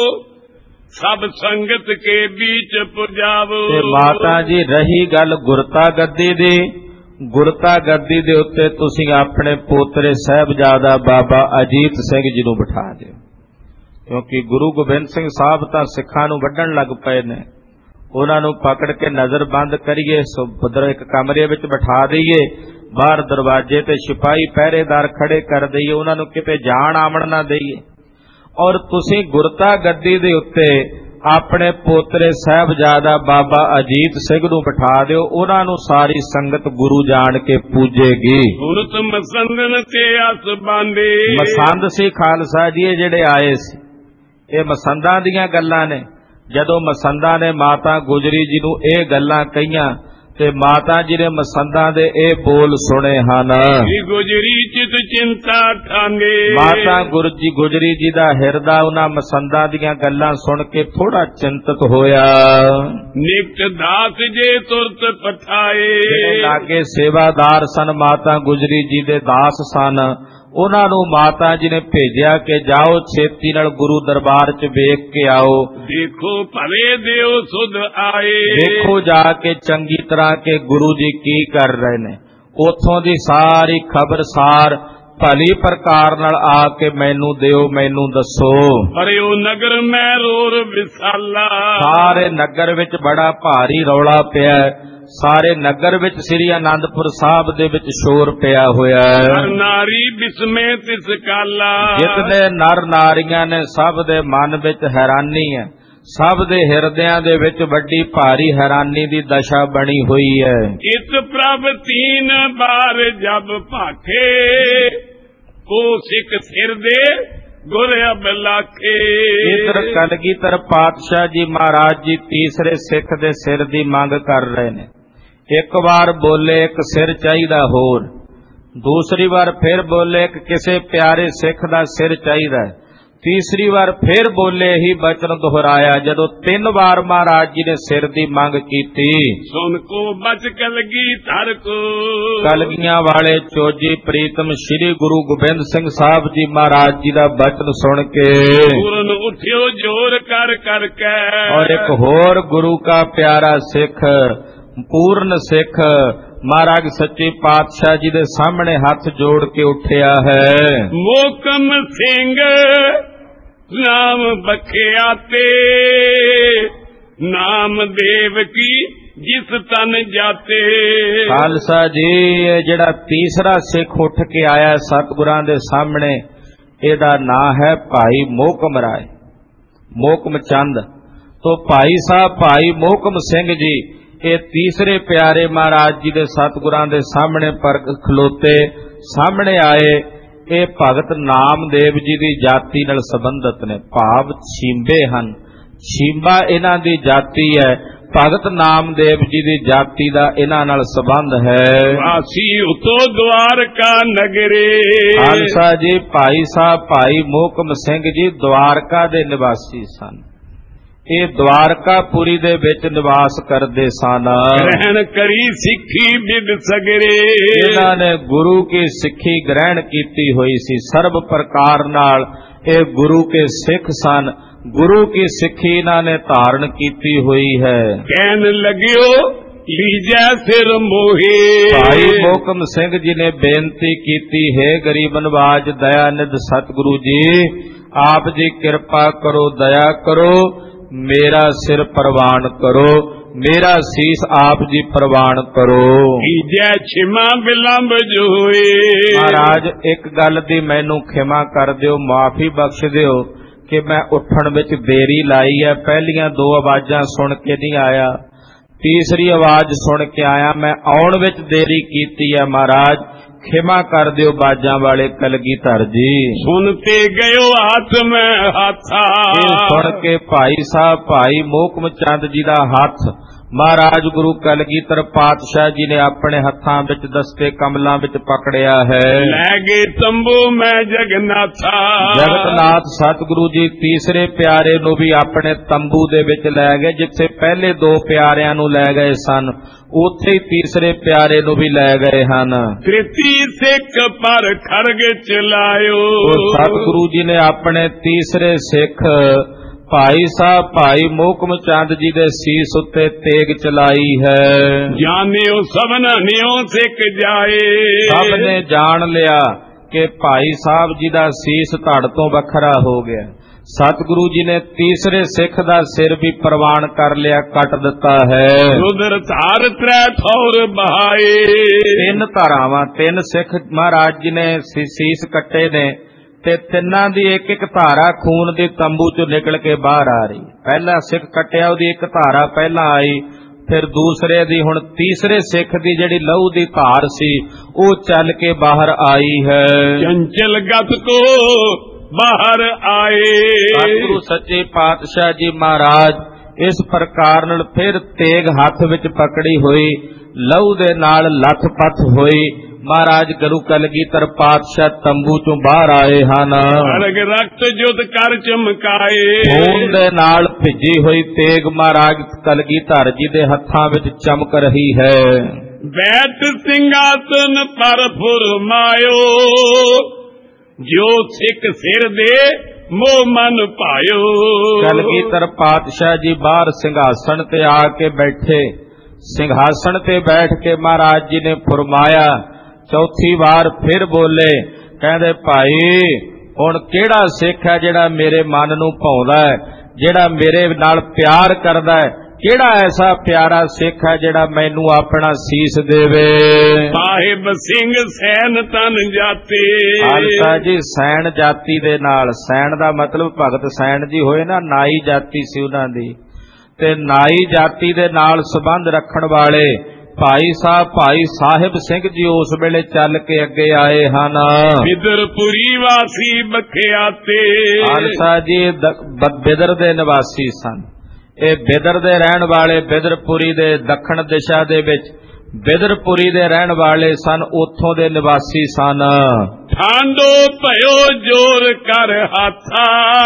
ਸਭ ਸੰਗਤ ਕੇ बीच ਪੁਜਾਵੋ। ਤੇ ਮਾਤਾ ਜੀ ਰਹੀ ਗੱਲ ਗੁਰਤਾ ਗੱਦੀ ਦੀ, ਗੁਰਤਾ ਗੱਦੀ ਦੇ ਉੱਤੇ ਤੁਸੀਂ ਆਪਣੇ ਪੋਤਰੇ ਸਾਹਿਬਜ਼ਾਦਾ ਬਾਬਾ ਅਜੀਤ ਸਿੰਘ ਜੀ ਨੂੰ ਬਿਠਾ ਦਿਓ, ਕਿਉਂਕਿ ਗੁਰੂ ਗੋਬਿੰਦ ਸਿੰਘ ਸਾਹਿਬ ਤਾਂ ਸਿੱਖਾਂ ਨੂੰ ਵੱਢਣ ਲੱਗ ਪਏ ਨੇ। ਉਹਨਾਂ ਨੂੰ ਪਕੜ ਕੇ ਨਜ਼ਰਬੰਦ ਕਰੀਏ, ਸੁਭਦਰ ਇੱਕ ਕਮਰੇ ਵਿੱਚ ਬਿਠਾ ਦਈਏ, ਬਾਹਰ ਦਰਵਾਜ਼ੇ ਤੇ ਸਿਪਾਹੀ ਪਹਿਰੇਦਾਰ ਖੜੇ ਕਰ ਦਈਏ, ਉਹਨਾਂ ਨੂੰ ਕਿਤੇ ਜਾਣ ਆਵਣ ਨਾ ਦਈਏ। ਔਰ ਤੁਸੀਂ ਗੁਰਤਾ ਗੱਦੀ ਦੇ ਉੱਤੇ ਆਪਣੇ ਪੋਤਰੇ ਸਾਹਿਬਜ਼ਾਦਾ ਬਾਬਾ ਅਜੀਤ ਸਿੰਘ ਨੂੰ ਬਿਠਾ ਦਿਓ। ਉਹਨਾਂ ਨੂੰ ਸਾਰੀ ਸੰਗਤ ਗੁਰੂ ਜਾਣ ਕੇ ਪੂਜੇਗੀ। ਸੁਰਤ ਮਸੰਦਨ ਤੇ ਅਸ ਬਾਂਦੇ, ਮਸੰਦ ਸੀ ਖਾਲਸਾ ਜੀ ਇਹ ਜਿਹੜੇ ਆਏ ਸੀ, ਇਹ ਮਸੰਦਾਂ ਦੀਆਂ ਗੱਲਾਂ ਨੇ। ਜਦੋਂ ਮਸੰਦਾਂ ਨੇ ਮਾਤਾ ਗੁਜਰੀ ਜੀ ਨੂੰ ਇਹ ਗੱਲਾਂ ਕਹੀਆਂ ਤੇ ਮਾਤਾ ਜੀ ਨੇ ਮਸੰਦਾਂ ਦੇ ਇਹ ਬੋਲ ਸੁਣੇ ਹਨ। ਗੁਜਰੀ ਚਿਤ ਚਿੰਤਾ ਠਾਨੇ, ਮਾਤਾ ਗੁਰਜੀ ਗੁਜਰੀ ਜੀ ਦਾ ਹਿਰਦਾ ਉਹਨਾਂ ਮਸੰਦਾਂ ਦੀਆਂ ਗੱਲਾਂ ਸੁਣ ਕੇ ਥੋੜਾ ਚਿੰਤਤ ਹੋਇਆ। ਨਿਕਟ ਦਾਸ ਜੇ ਤੁਰਤ ਪਠਾਏ, ਲਾਗੇ ਸੇਵਾਦਾਰ ਸਨ ਮਾਤਾ ਗੁਜਰੀ ਜੀ ਦੇ ਦਾਸ ਸਨ, ਉਹਨਾਂ ਨੂੰ ਮਾਤਾ ਜੀ ਨੇ ਭੇਜਿਆ ਕਿ ਜਾਓ ਛੇਤੀ ਨਾਲ ਗੁਰੂ ਦਰਬਾਰ 'ਚ ਵੇਖ ਕੇ ਆਓ। ਦੇਖੋ ਭਲੇ ਦਿਓ ਸੁਧ ਆਏ, ਦੇਖੋ ਜਾ ਕੇ ਚੰਗੀ ਤਰ੍ਹਾਂ ਕਿ ਗੁਰੂ ਜੀ ਕੀ ਕਰ ਰਹੇ ਨੇ। ਉੱਥੋਂ ਦੀ ਸਾਰੀ ਖਬਰਸਾਰ ਭਲੀ ਪ੍ਰਕਾਰ ਨਾਲ ਆ ਕੇ ਮੈਨੂੰ ਦਿਓ, ਮੈਨੂੰ ਦੱਸੋ। ਪਰ ਉਹ ਨਗਰ ਮੈਂ ਰੋਰ ਵਿਸਾਲਾ, ਸਾਰੇ ਨਗਰ ਵਿੱਚ ਬੜਾ ਭਾਰੀ ਰੌਲਾ ਪਿਆ। ਸਾਰੇ ਨਗਰ ਵਿੱਚ ਸ੍ਰੀ ਅਨੰਦਪੁਰ ਸਾਹਿਬ ਦੇ ਵਿੱਚ ਸ਼ੋਰ ਪਿਆ ਹੋਇਆ ਹੈ। ਨਾਰੀ ਬਿਸਮੇ ਤਿਸ ਕਾਲਾ, ਜਿਤਨੇ ਨਰ ਨਾਰੀਆਂ ਨੇ ਸਭ ਦੇ ਮਨ ਵਿੱਚ ਹੈਰਾਨੀ ਹੈ, ਸਭ ਦੇ ਹਿਰਦਿਆਂ ਦੇ ਵਿੱਚ ਵੱਡੀ ਭਾਰੀ ਹੈਰਾਨੀ ਦੀ ਦਸ਼ਾ ਬਣੀ ਹੋਈ ਹੈ। ਇਸ ਪ੍ਰਭ ਤੀਨ ਬਾਰ ਜਬ ਭਾਖੇ, ਕੋ ਸਿੱਖ ਸਿਰ ਦੇ ਗੁਰ ਅਬ ਲਾਖੇ। ਇਧਰ ਕਲਗੀਧਰ ਪਾਤਸ਼ਾਹ ਜੀ ਮਹਾਰਾਜ ਜੀ ਤੀਸਰੇ ਸਿੱਖ ਦੇ ਸਿਰ ਦੀ ਮੰਗ ਕਰ ਰਹੇ ਨੇ। ਇੱਕ ਵਾਰ ਬੋਲੇ ਇੱਕ ਸਿਰ ਚਾਹੀਦਾ ਹੋਰ, ਦੂਸਰੀ ਵਾਰ ਫਿਰ ਬੋਲੇ ਇੱਕ ਕਿਸੇ ਪਿਆਰੇ ਸਿੱਖ ਦਾ ਸਿਰ ਚਾਹੀਦਾ, ਤੀਸਰੀ ਵਾਰ ਫਿਰ ਬੋਲੇ ਹੀ ਬਚਨ ਦੁਹਰਾਇਆ। ਜਦੋਂ ਤਿੰਨ ਵਾਰ ਮਹਾਰਾਜ ਜੀ ਨੇ ਸਿਰ ਦੀ ਮੰਗ ਕੀਤੀ, ਸੁਨ ਕੋ ਬਚ ਕਲਗੀ ਧਰ ਕੋ, ਕਲਗੀਆਂ ਵਾਲੇ ਚੋਜੀ ਪ੍ਰੀਤਮ ਸ੍ਰੀ ਗੁਰੂ ਗੋਬਿੰਦ ਸਿੰਘ ਸਾਹਿਬ ਜੀ ਮਹਾਰਾਜ ਜੀ ਦਾ ਬਚਨ ਸੁਣ ਕੇ ਪੂਰਨ ਉਠਿਓ ਜੋਰ ਕਰ ਕਰਕੇ। ਔਰ ਇੱਕ ਹੋਰ ਗੁਰੂ का ਪਿਆਰਾ ਸਿੱਖ ਪੂਰਨ ਸਿੱਖ ਮਹਾਰਾਜ ਸੱਚੇ ਪਾਤਸ਼ਾਹ ਜੀ ਦੇ ਸਾਹਮਣੇ ਹੱਥ ਜੋੜ ਕੇ ਉੱਠਿਆ ਹੈ। ਮੋਕਮ ਸਿੰਘ ਨਾਮ ਬਖਿਆ ਤੇ, ਨਾਮ ਦੇਵ ਕੀ ਜਿਸ ਤਨ ਜਾਤੇ। ਖਾਲਸਾ ਜੀ ਇਹ ਜਿਹੜਾ ਤੀਸਰਾ ਸਿੱਖ ਉੱਠ ਕੇ ਆਇਆ ਸਤਿਗੁਰਾਂ ਦੇ ਸਾਹਮਣੇ, ਇਹਦਾ ਨਾਂ ਹੈ ਭਾਈ ਮੋਹਕਮ ਰਾਏ, ਮੋਹਕਮ ਚੰਦ। ਤੋ ਭਾਈ ਸਾਹਿਬ ਭਾਈ ਮੋਹਕਮ ਸਿੰਘ ਜੀ ਇਹ ਤੀਸਰੇ ਪਿਆਰੇ ਮਹਾਰਾਜ ਜੀ ਦੇ ਸਤਿਗੁਰਾਂ ਦੇ ਸਾਹਮਣੇ ਪਰ ਖਲੋਤੇ, ਸਾਹਮਣੇ ਆਏ। ਇਹ ਭਗਤ ਨਾਮਦੇਵ ਜੀ ਦੀ ਜਾਤੀ ਨਾਲ ਸੰਬੰਧਿਤ ਨੇ, ਭਾਵ ਛੀਂਬੇ ਹਨ। ਛੀਂਬਾ ਇਹਨਾਂ ਦੀ ਜਾਤੀ ਹੈ, ਭਗਤ ਨਾਮਦੇਵ ਜੀ ਦੀ ਜਾਤੀ ਦਾ ਇਹਨਾਂ ਨਾਲ ਸੰਬੰਧ ਹੈ। ਵਾਸੀ ਉਤੋ ਦਵਾਰਕਾ ਨਗਰੇ। ਖਾਲਸਾ ਜੀ ਭਾਈ ਸਾਹਿਬ ਭਾਈ ਮੋਹਕਮ ਸਿੰਘ ਜੀ ਦਵਾਰਕਾ ਦੇ ਨਿਵਾਸੀ ਸਨ। ਇਹ ਦਵਾਰਕਾਪੁਰੀ ਦੇ ਵਿੱਚ ਨਿਵਾਸ ਕਰਦੇ ਸਨ। ਗ੍ਰਹਿਣ ਕਰੀ ਸਿੱਖੀ ਬਿਦ ਸਗਰੇ। ਇਹਨਾਂ ਨੇ ਗੁਰੂ ਕੀ ਸਿੱਖੀ ਗ੍ਰਹਿਣ ਕੀਤੀ ਹੋਈ ਸੀ, ਸਰਬ ਪ੍ਰਕਾਰ ਨਾਲ ਇਹ ਗੁਰੂ ਕੇ ਸਿੱਖ ਸਨ। ਗੁਰੂ ਕੀ ਸਿੱਖੀ ਇਹਨਾਂ ਨੇ ਧਾਰਨ ਕੀਤੀ ਹੋਈ ਹੈ। ਕਹਿਣ ਲਗਿਓ ਲੀਜੈ ਸਿਰ ਮੋਹੇ। ਭਾਈ ਮੋਹਕਮ ਸਿੰਘ ਜੀ ਨੇ ਬੇਨਤੀ ਕੀਤੀ, ਹੈ ਗਰੀਬ ਨਵਾਜ ਦਇਆਨਿਧ ਸਤਿਗੁਰੂ ਜੀ, ਆਪ ਜੀ ਕਿਰਪਾ ਕਰੋ, ਦਇਆ ਕਰੋ, ਮੇਰਾ ਸਿਰ ਪ੍ਰਵਾਨ ਕਰੋ, ਮੇਰਾ ਸੀਸ ਆਪ ਜੀ ਪ੍ਰਵਾਨ ਕਰੋ। ਲੀਜੈ ਛਿਮਾ ਬਿਲੰਬ ਜੋਏ। ਮਹਾਰਾਜ ਇੱਕ ਗੱਲ ਦੀ ਮੈਨੂੰ ਖਿਮਾ ਕਰ ਦਿਓ, ਮਾਫੀ ਬਖਸ਼ ਦਿਓ ਕਿ ਮੈਂ ਉੱਠਣ ਵਿੱਚ ਦੇਰੀ ਲਾਈ ਹੈ। ਪਹਿਲੀਆਂ ਦੋ ਆਵਾਜ਼ਾਂ ਸੁਣ ਕੇ ਨਹੀਂ ਆਇਆ, ਤੀਸਰੀ ਆਵਾਜ਼ ਸੁਣ ਕੇ ਆਇਆ। ਮੈਂ ਆਉਣ ਵਿੱਚ ਦੇਰੀ ਕੀਤੀ ਹੈ, ਮਹਾਰਾਜ ਖਿਮਾ ਕਰ ਦਿਓ ਬਾਜਾਂ ਵਾਲੇ ਕਲਗੀਧਰ ਜੀ। ਸੁਣਤੇ ਗਇਓ ਹੱਥ ਮੈਂ ਹਾਥਾ। ਇਹ ਸੁਣ ਕੇ ਭਾਈ ਸਾਹਿਬ ਭਾਈ ਮੋਹਕਮ ਚੰਦ ਜੀ ਦਾ ਹੱਥ ਮਹਾਰਾਜ ਗੁਰੂ ਕਲਗੀਧਰ ਪਾਤਸ਼ਾਹ ਜੀ ਨੇ ਆਪਣੇ ਹੱਥਾਂ ਵਿੱਚ ਦਸਤੇ ਕਮਲਾਂ ਵਿੱਚ ਪਕੜਿਆ ਹੈ। ਲੈ ਗਏ ਤੰਬੂ ਮੈਂ ਜਗਨਾਥਾ। ਜਗਤਨਾਥ ਸਤਿਗੁਰੂ ਜੀ ਤੀਸਰੇ ਪਿਆਰੇ ਨੂੰ ਵੀ ਆਪਣੇ ਤੰਬੂ ਦੇ ਵਿੱਚ ਲੈ ਗਏ। ਜਿੱਥੇ ਪਹਿਲੇ ਦੋ ਪਿਆਰਿਆਂ ਨੂੰ ਲੈ ਗਏ ਸਨ, ਉੱਥੇ ਹੀ ਤੀਸਰੇ ਪਿਆਰੇ ਨੂੰ ਵੀ ਲੈ ਗਏ ਹਨ। ਤ੍ਰਿਤੀ ਸਿੱਖ ਪਰ ਖੜਗ ਚਲਾਇਓ। ਸਤਿਗੁਰੂ ਜੀ ਨੇ ਆਪਣੇ ਤੀਸਰੇ ਸਿੱਖ ਭਾਈ ਸਾਹਿਬ ਭਾਈ ਮੋਹਕਮ ਚੰਦ ਜੀ ਦੇ ਸੀਸ ਉੱਤੇ ਤੇਗ ਚਲਾਈ ਹੈ। ਜਾਣਿਓ ਸਭਨਾ ਨਿਉ ਸਿੱਖ ਜਾਏ। ਸਭ ਨੇ ਜਾਣ ਲਿਆ ਕਿ ਭਾਈ ਸਾਹਿਬ ਜੀ ਦਾ ਸੀਸ ਧੜ ਤੋਂ ਵੱਖਰਾ ਹੋ ਗਿਆ। ਸਤਿਗੁਰੂ ਜੀ ਨੇ ਤੀਸਰੇ ਸਿੱਖ ਦਾ ਸਿਰ ਵੀ ਪ੍ਰਵਾਨ ਕਰ ਲਿਆ, ਕੱਟ ਦਿੱਤਾ ਹੈ। ਰੁਦਰ ਧਾਰ ਤ੍ਰੈ ਥੌਰ ਬਹਾਏ। ਤਿੰਨ ਧਾਰਾਵਾਂ, ਤਿੰਨ ਸਿੱਖ ਮਹਾਰਾਜ ਜੀ ਨੇ ਸੀਸ ਕੱਟੇ ਨੇ ਤੇ ਤਿੰਨਾਂ ਦੀ ਇੱਕ ਇੱਕ ਧਾਰਾ ਖੂਨ ਦੇ ਤੰਬੂ ਚੋਂ ਨਿਕਲ ਕੇ ਬਾਹਰ ਆ ਰਹੀ। ਪਹਿਲਾ ਸਿੱਖ ਕੱਟਿਆ, ਉਹਦੀ ਇੱਕ ਧਾਰਾ ਪਹਿਲਾਂ ਆਈ, ਫਿਰ ਦੂਸਰੇ ਦੀ, ਹੁਣ ਤੀਸਰੇ ਸਿੱਖ ਦੀ ਜਿਹੜੀ ਲਹੂ ਦੀ ਧਾਰ ਸੀ ਉਹ ਚੱਲ ਕੇ ਬਾਹਰ ਆਈ ਹੈ। ਚੰਚਲ ਗਤ ਕੋ ਬਾਹਰ ਆਏ। ਸਤਿਗੁਰੂ ਸੱਚੇ ਪਾਤਸ਼ਾਹ ਜੀ ਮਹਾਰਾਜ ਇਸ ਪ੍ਰਕਾਰ ਨਾਲ ਫਿਰ ਤੇਗ ਹੱਥ ਵਿੱਚ ਪਕੜੀ ਹੋਈ, ਲਹੂ ਦੇ ਨਾਲ ਲੱਥ-ਪੱਥ ਹੋਈ। ਮਹਾਰਾਜ ਗੁਰੂ ਕਲਗੀਧਰ ਪਾਤਸ਼ਾਹ ਤੰਬੂ ਚੋਂ ਬਾਹਰ ਆਏ ਹਨ। ਅਰਗ ਰਕਤ ਜੁਦ ਕਰ ਚਮਕਾਏ। ਖੂਨ ਦੇ ਨਾਲ ਭਿੱਜੀ ਹੋਈ ਤੇਗ ਮਹਾਰਾਜ ਕਲਗੀਧਰ ਜੀ ਦੇ ਹੱਥਾਂ ਵਿੱਚ ਚਮਕ ਰਹੀ ਹੈ। ਬੈਠ ਸਿੰਘਾਸਨ ਪਰ ਫੁਰਮਾਇਓ। ਜੋ ਸਿੱਖ ਸਿਰ ਦੇ ਮੋਹ ਮਨ ਭਾਇਓ। ਕਲਗੀਧਰ ਪਾਤਸ਼ਾਹ ਜੀ ਬਾਹਰ ਸਿੰਘਾਸਣ ਤੇ ਆ ਕੇ ਬੈਠੇ। ਸਿੰਘਾਸਣ ਤੇ ਬੈਠ ਕੇ ਮਹਾਰਾਜ ਜੀ ਨੇ ਫਰਮਾਇਆ, ਚੌਥੀ ਵਾਰ ਫਿਰ ਬੋਲੇ, ਕਹਿੰਦੇ ਭਾਈ ਹੁਣ ਕਿਹੜਾ ਸਿੱਖ ਹੈ ਜਿਹੜਾ ਮੇਰੇ ਮਨ ਨੂੰ ਭਾਉਂਦਾ ਹੈ, ਜਿਹੜਾ ਮੇਰੇ ਨਾਲ ਪਿਆਰ ਕਰਦਾ ਹੈ? ਕਿਹੜਾ ਐਸਾ ਪਿਆਰਾ ਸਿੱਖ ਹੈ ਜਿਹੜਾ ਮੈਨੂੰ ਆਪਣਾ ਸੀਸ ਦੇਵੇ? ਸਾਹਿਬ ਸਿੰਘ ਸੈਨ ਤਨ ਜਾਤੇ। ਖਾਲਸਾ ਜੀ ਸੈਨ ਜਾਤੀ ਦੇ ਨਾਲ, ਸੈਨ ਦਾ ਮਤਲਬ ਭਗਤ ਸੈਨ ਜੀ ਹੋਏ ਨਾ, ਨਾਈ ਜਾਤੀ ਸੀ ਉਹਨਾਂ ਦੀ, ਤੇ ਨਾਈ ਜਾਤੀ ਦੇ ਨਾਲ ਸੰਬੰਧ ਰੱਖਣ ਵਾਲੇ ਭਾਈ ਸਾਹਿਬ ਭਾਈ ਸਾਹਿਬ ਸਿੰਘ ਜੀ ਉਸ ਵੇਲੇ ਚੱਲ ਕੇ ਅੱਗੇ ਆਏ ਹਨ। ਬਿਦਰਪੁਰੀ ਵਾਸੀ ਬਖਿਆਤੇ। ਖਾਲਸਾ ਜੀ ਬਿਦਰ ਦੇ ਨਿਵਾਸੀ ਸਨ। ਇਹ ਬਿਦਰ ਦੇ ਰਹਿਣ ਵਾਲੇ, ਬਿਦਰਪੁਰੀ ਦੇ ਦੱਖਣ ਦਿਸ਼ਾ ਦੇ ਵਿੱਚ ਬਿਦਰਪੁਰੀ ਦੇ ਰਹਿਣ ਵਾਲੇ ਸਨ, ਉੱਥੋਂ ਦੇ ਨਿਵਾਸੀ ਸਨ। ਠਾਂਡੋ ਭਇਓ ਜੋਰ ਕਰ ਹਾਥਾ।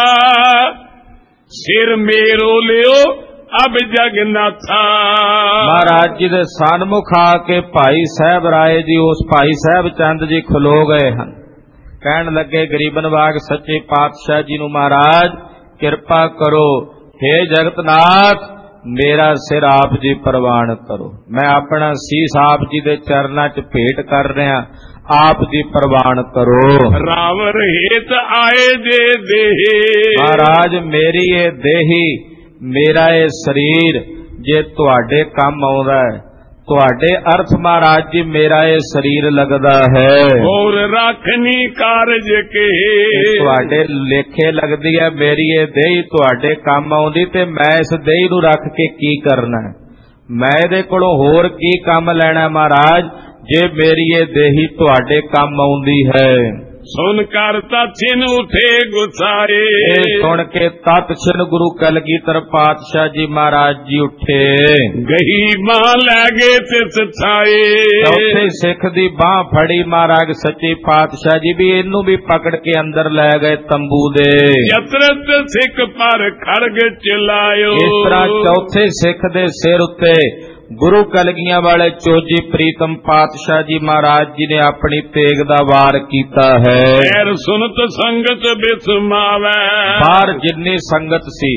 ਸਿਰ ਮੇਰੋ ਲਿਓ ਅਬ ਜਗਨਾਥਾ। ਮਹਾਰਾਜ ਜੀ ਦੇ ਸਨਮੁਖ ਆ ਕੇ ਭਾਈ ਸਾਹਿਬ ਰਾਏ ਜੀ, ਉਸ ਭਾਈ ਸਾਹਿਬ ਚੰਦ ਜੀ ਖਲੋ ਗਏ ਹਨ। ਕਹਿਣ ਲੱਗੇ, ਗਰੀਬ ਨਵਾਜ ਸੱਚੇ ਪਾਤਸ਼ਾਹ ਜੀ ਨੂੰ ਮਹਾਰਾਜ ਕਿਰਪਾ ਕਰੋ, हे ਜਗਤਨਾਥ ਮੇਰਾ ਸਿਰ ਆਪ ਜੀ ਪ੍ਰਵਾਨ ਕਰੋ। ਮੈਂ ਆਪਣਾ ਸੀਸ ਆਪ ਜੀ ਦੇ ਚਰਨਾਂ 'ਚ ਭੇਟ ਕਰ ਰਿਹਾ, ਆਪ ਜੀ ਪ੍ਰਵਾਨ ਕਰੋ। ਰਾਵਰ ਹੇਤ ਆਏ ਜੇ ਦੇਹੀ। ਮਹਾਰਾਜ ਮੇਰੀ ਇਹ ਦੇਹੀ, ਮੇਰਾ ਇਹ ਸਰੀਰ ਜੇ ਤੁਹਾਡੇ ਕੰਮ ਆਉਂਦਾ ਹੈ, ਤੁਹਾਡੇ ਅਰਥ ਮਹਾਰਾਜ ਜੀ ਮੇਰਾ ਇਹ ਸਰੀਰ ਲੱਗਦਾ ਹੈ, ਹੋਰ ਰਾਖਨੀ ਕਾਰਜ ਕੇ ਤੁਹਾਡੇ ਲੇਖੇ ਲੱਗਦੀ ਹੈ ਮੇਰੀ ਇਹ ਦੇਹੀ ਤੁਹਾਡੇ ਕੰਮ ਆਉਂਦੀ, ਤੇ ਮੈਂ ਇਸ ਦੇਹੀ ਨੂੰ ਰੱਖ ਕੇ ਕੀ ਕਰਨਾ? ਮੈਂ ਇਹਦੇ ਕੋਲੋਂ ਹੋਰ ਕੀ ਕੰਮ ਲੈਣਾ ਮਹਾਰਾਜ, ਜੇ ਮੇਰੀ ਇਹ ਦੇਹੀ ਤੁਹਾਡੇ ਕੰਮ ਆਉਂਦੀ ਹੈ। ਸੁਨ ਕਰ ਤਛਿਨ ਉਠੇ ਗੁਸਾਏ, ਇਹ ਸੁਣ ਕੇ ਤਤਛਿਨ ਗੁਰੂ ਕਲਗੀਧਰ ਪਾਤਸ਼ਾਹ ਜੀ ਮਹਾਰਾਜ ਜੀ ਉੱਠੇ, ਗਈ ਮਾਂ ਲੈ ਗਏ ਤਿਸ ਛਾਏ। ਚੌਥੇ ਸਿੱਖ ਦੀ ਬਾਹ ਫੜੀ ਮਹਾਰਾਜ ਸੱਚੇ ਪਾਤਸ਼ਾਹ ਜੀ ਵੀ ਇਹਨੂੰ ਵੀ ਪਕੜ ਕੇ ਅੰਦਰ ਲੈ ਗਏ ਤੰਬੂ ਦੇ। ਯਤਰਤ ਸਿੱਖ ਪਰ ਖੜਗ ਚਲਾਇਓ, ਇਸ ਤਰ੍ਹਾਂ ਚੌਥੇ ਸਿੱਖ ਦੇ ਸਿਰ ਉੱਤੇ ਗੁਰੂ ਕਲਗੀਆਂ ਵਾਲੇ ਚੋਜੀ ਪ੍ਰੀਤਮ ਪਾਤਸ਼ਾਹ ਜੀ ਮਹਾਰਾਜ ਜੀ ਨੇ ਆਪਣੀ ਤੇਗ ਦਾ ਵਾਰ ਕੀਤਾ ਹੈ। ਐਰ ਸੁਨਤ ਸੰਗਤ ਬਿਸਮਾਵੈ, ਬਾਹਰ ਜਿੰਨੀ ਸੰਗਤ ਸੀ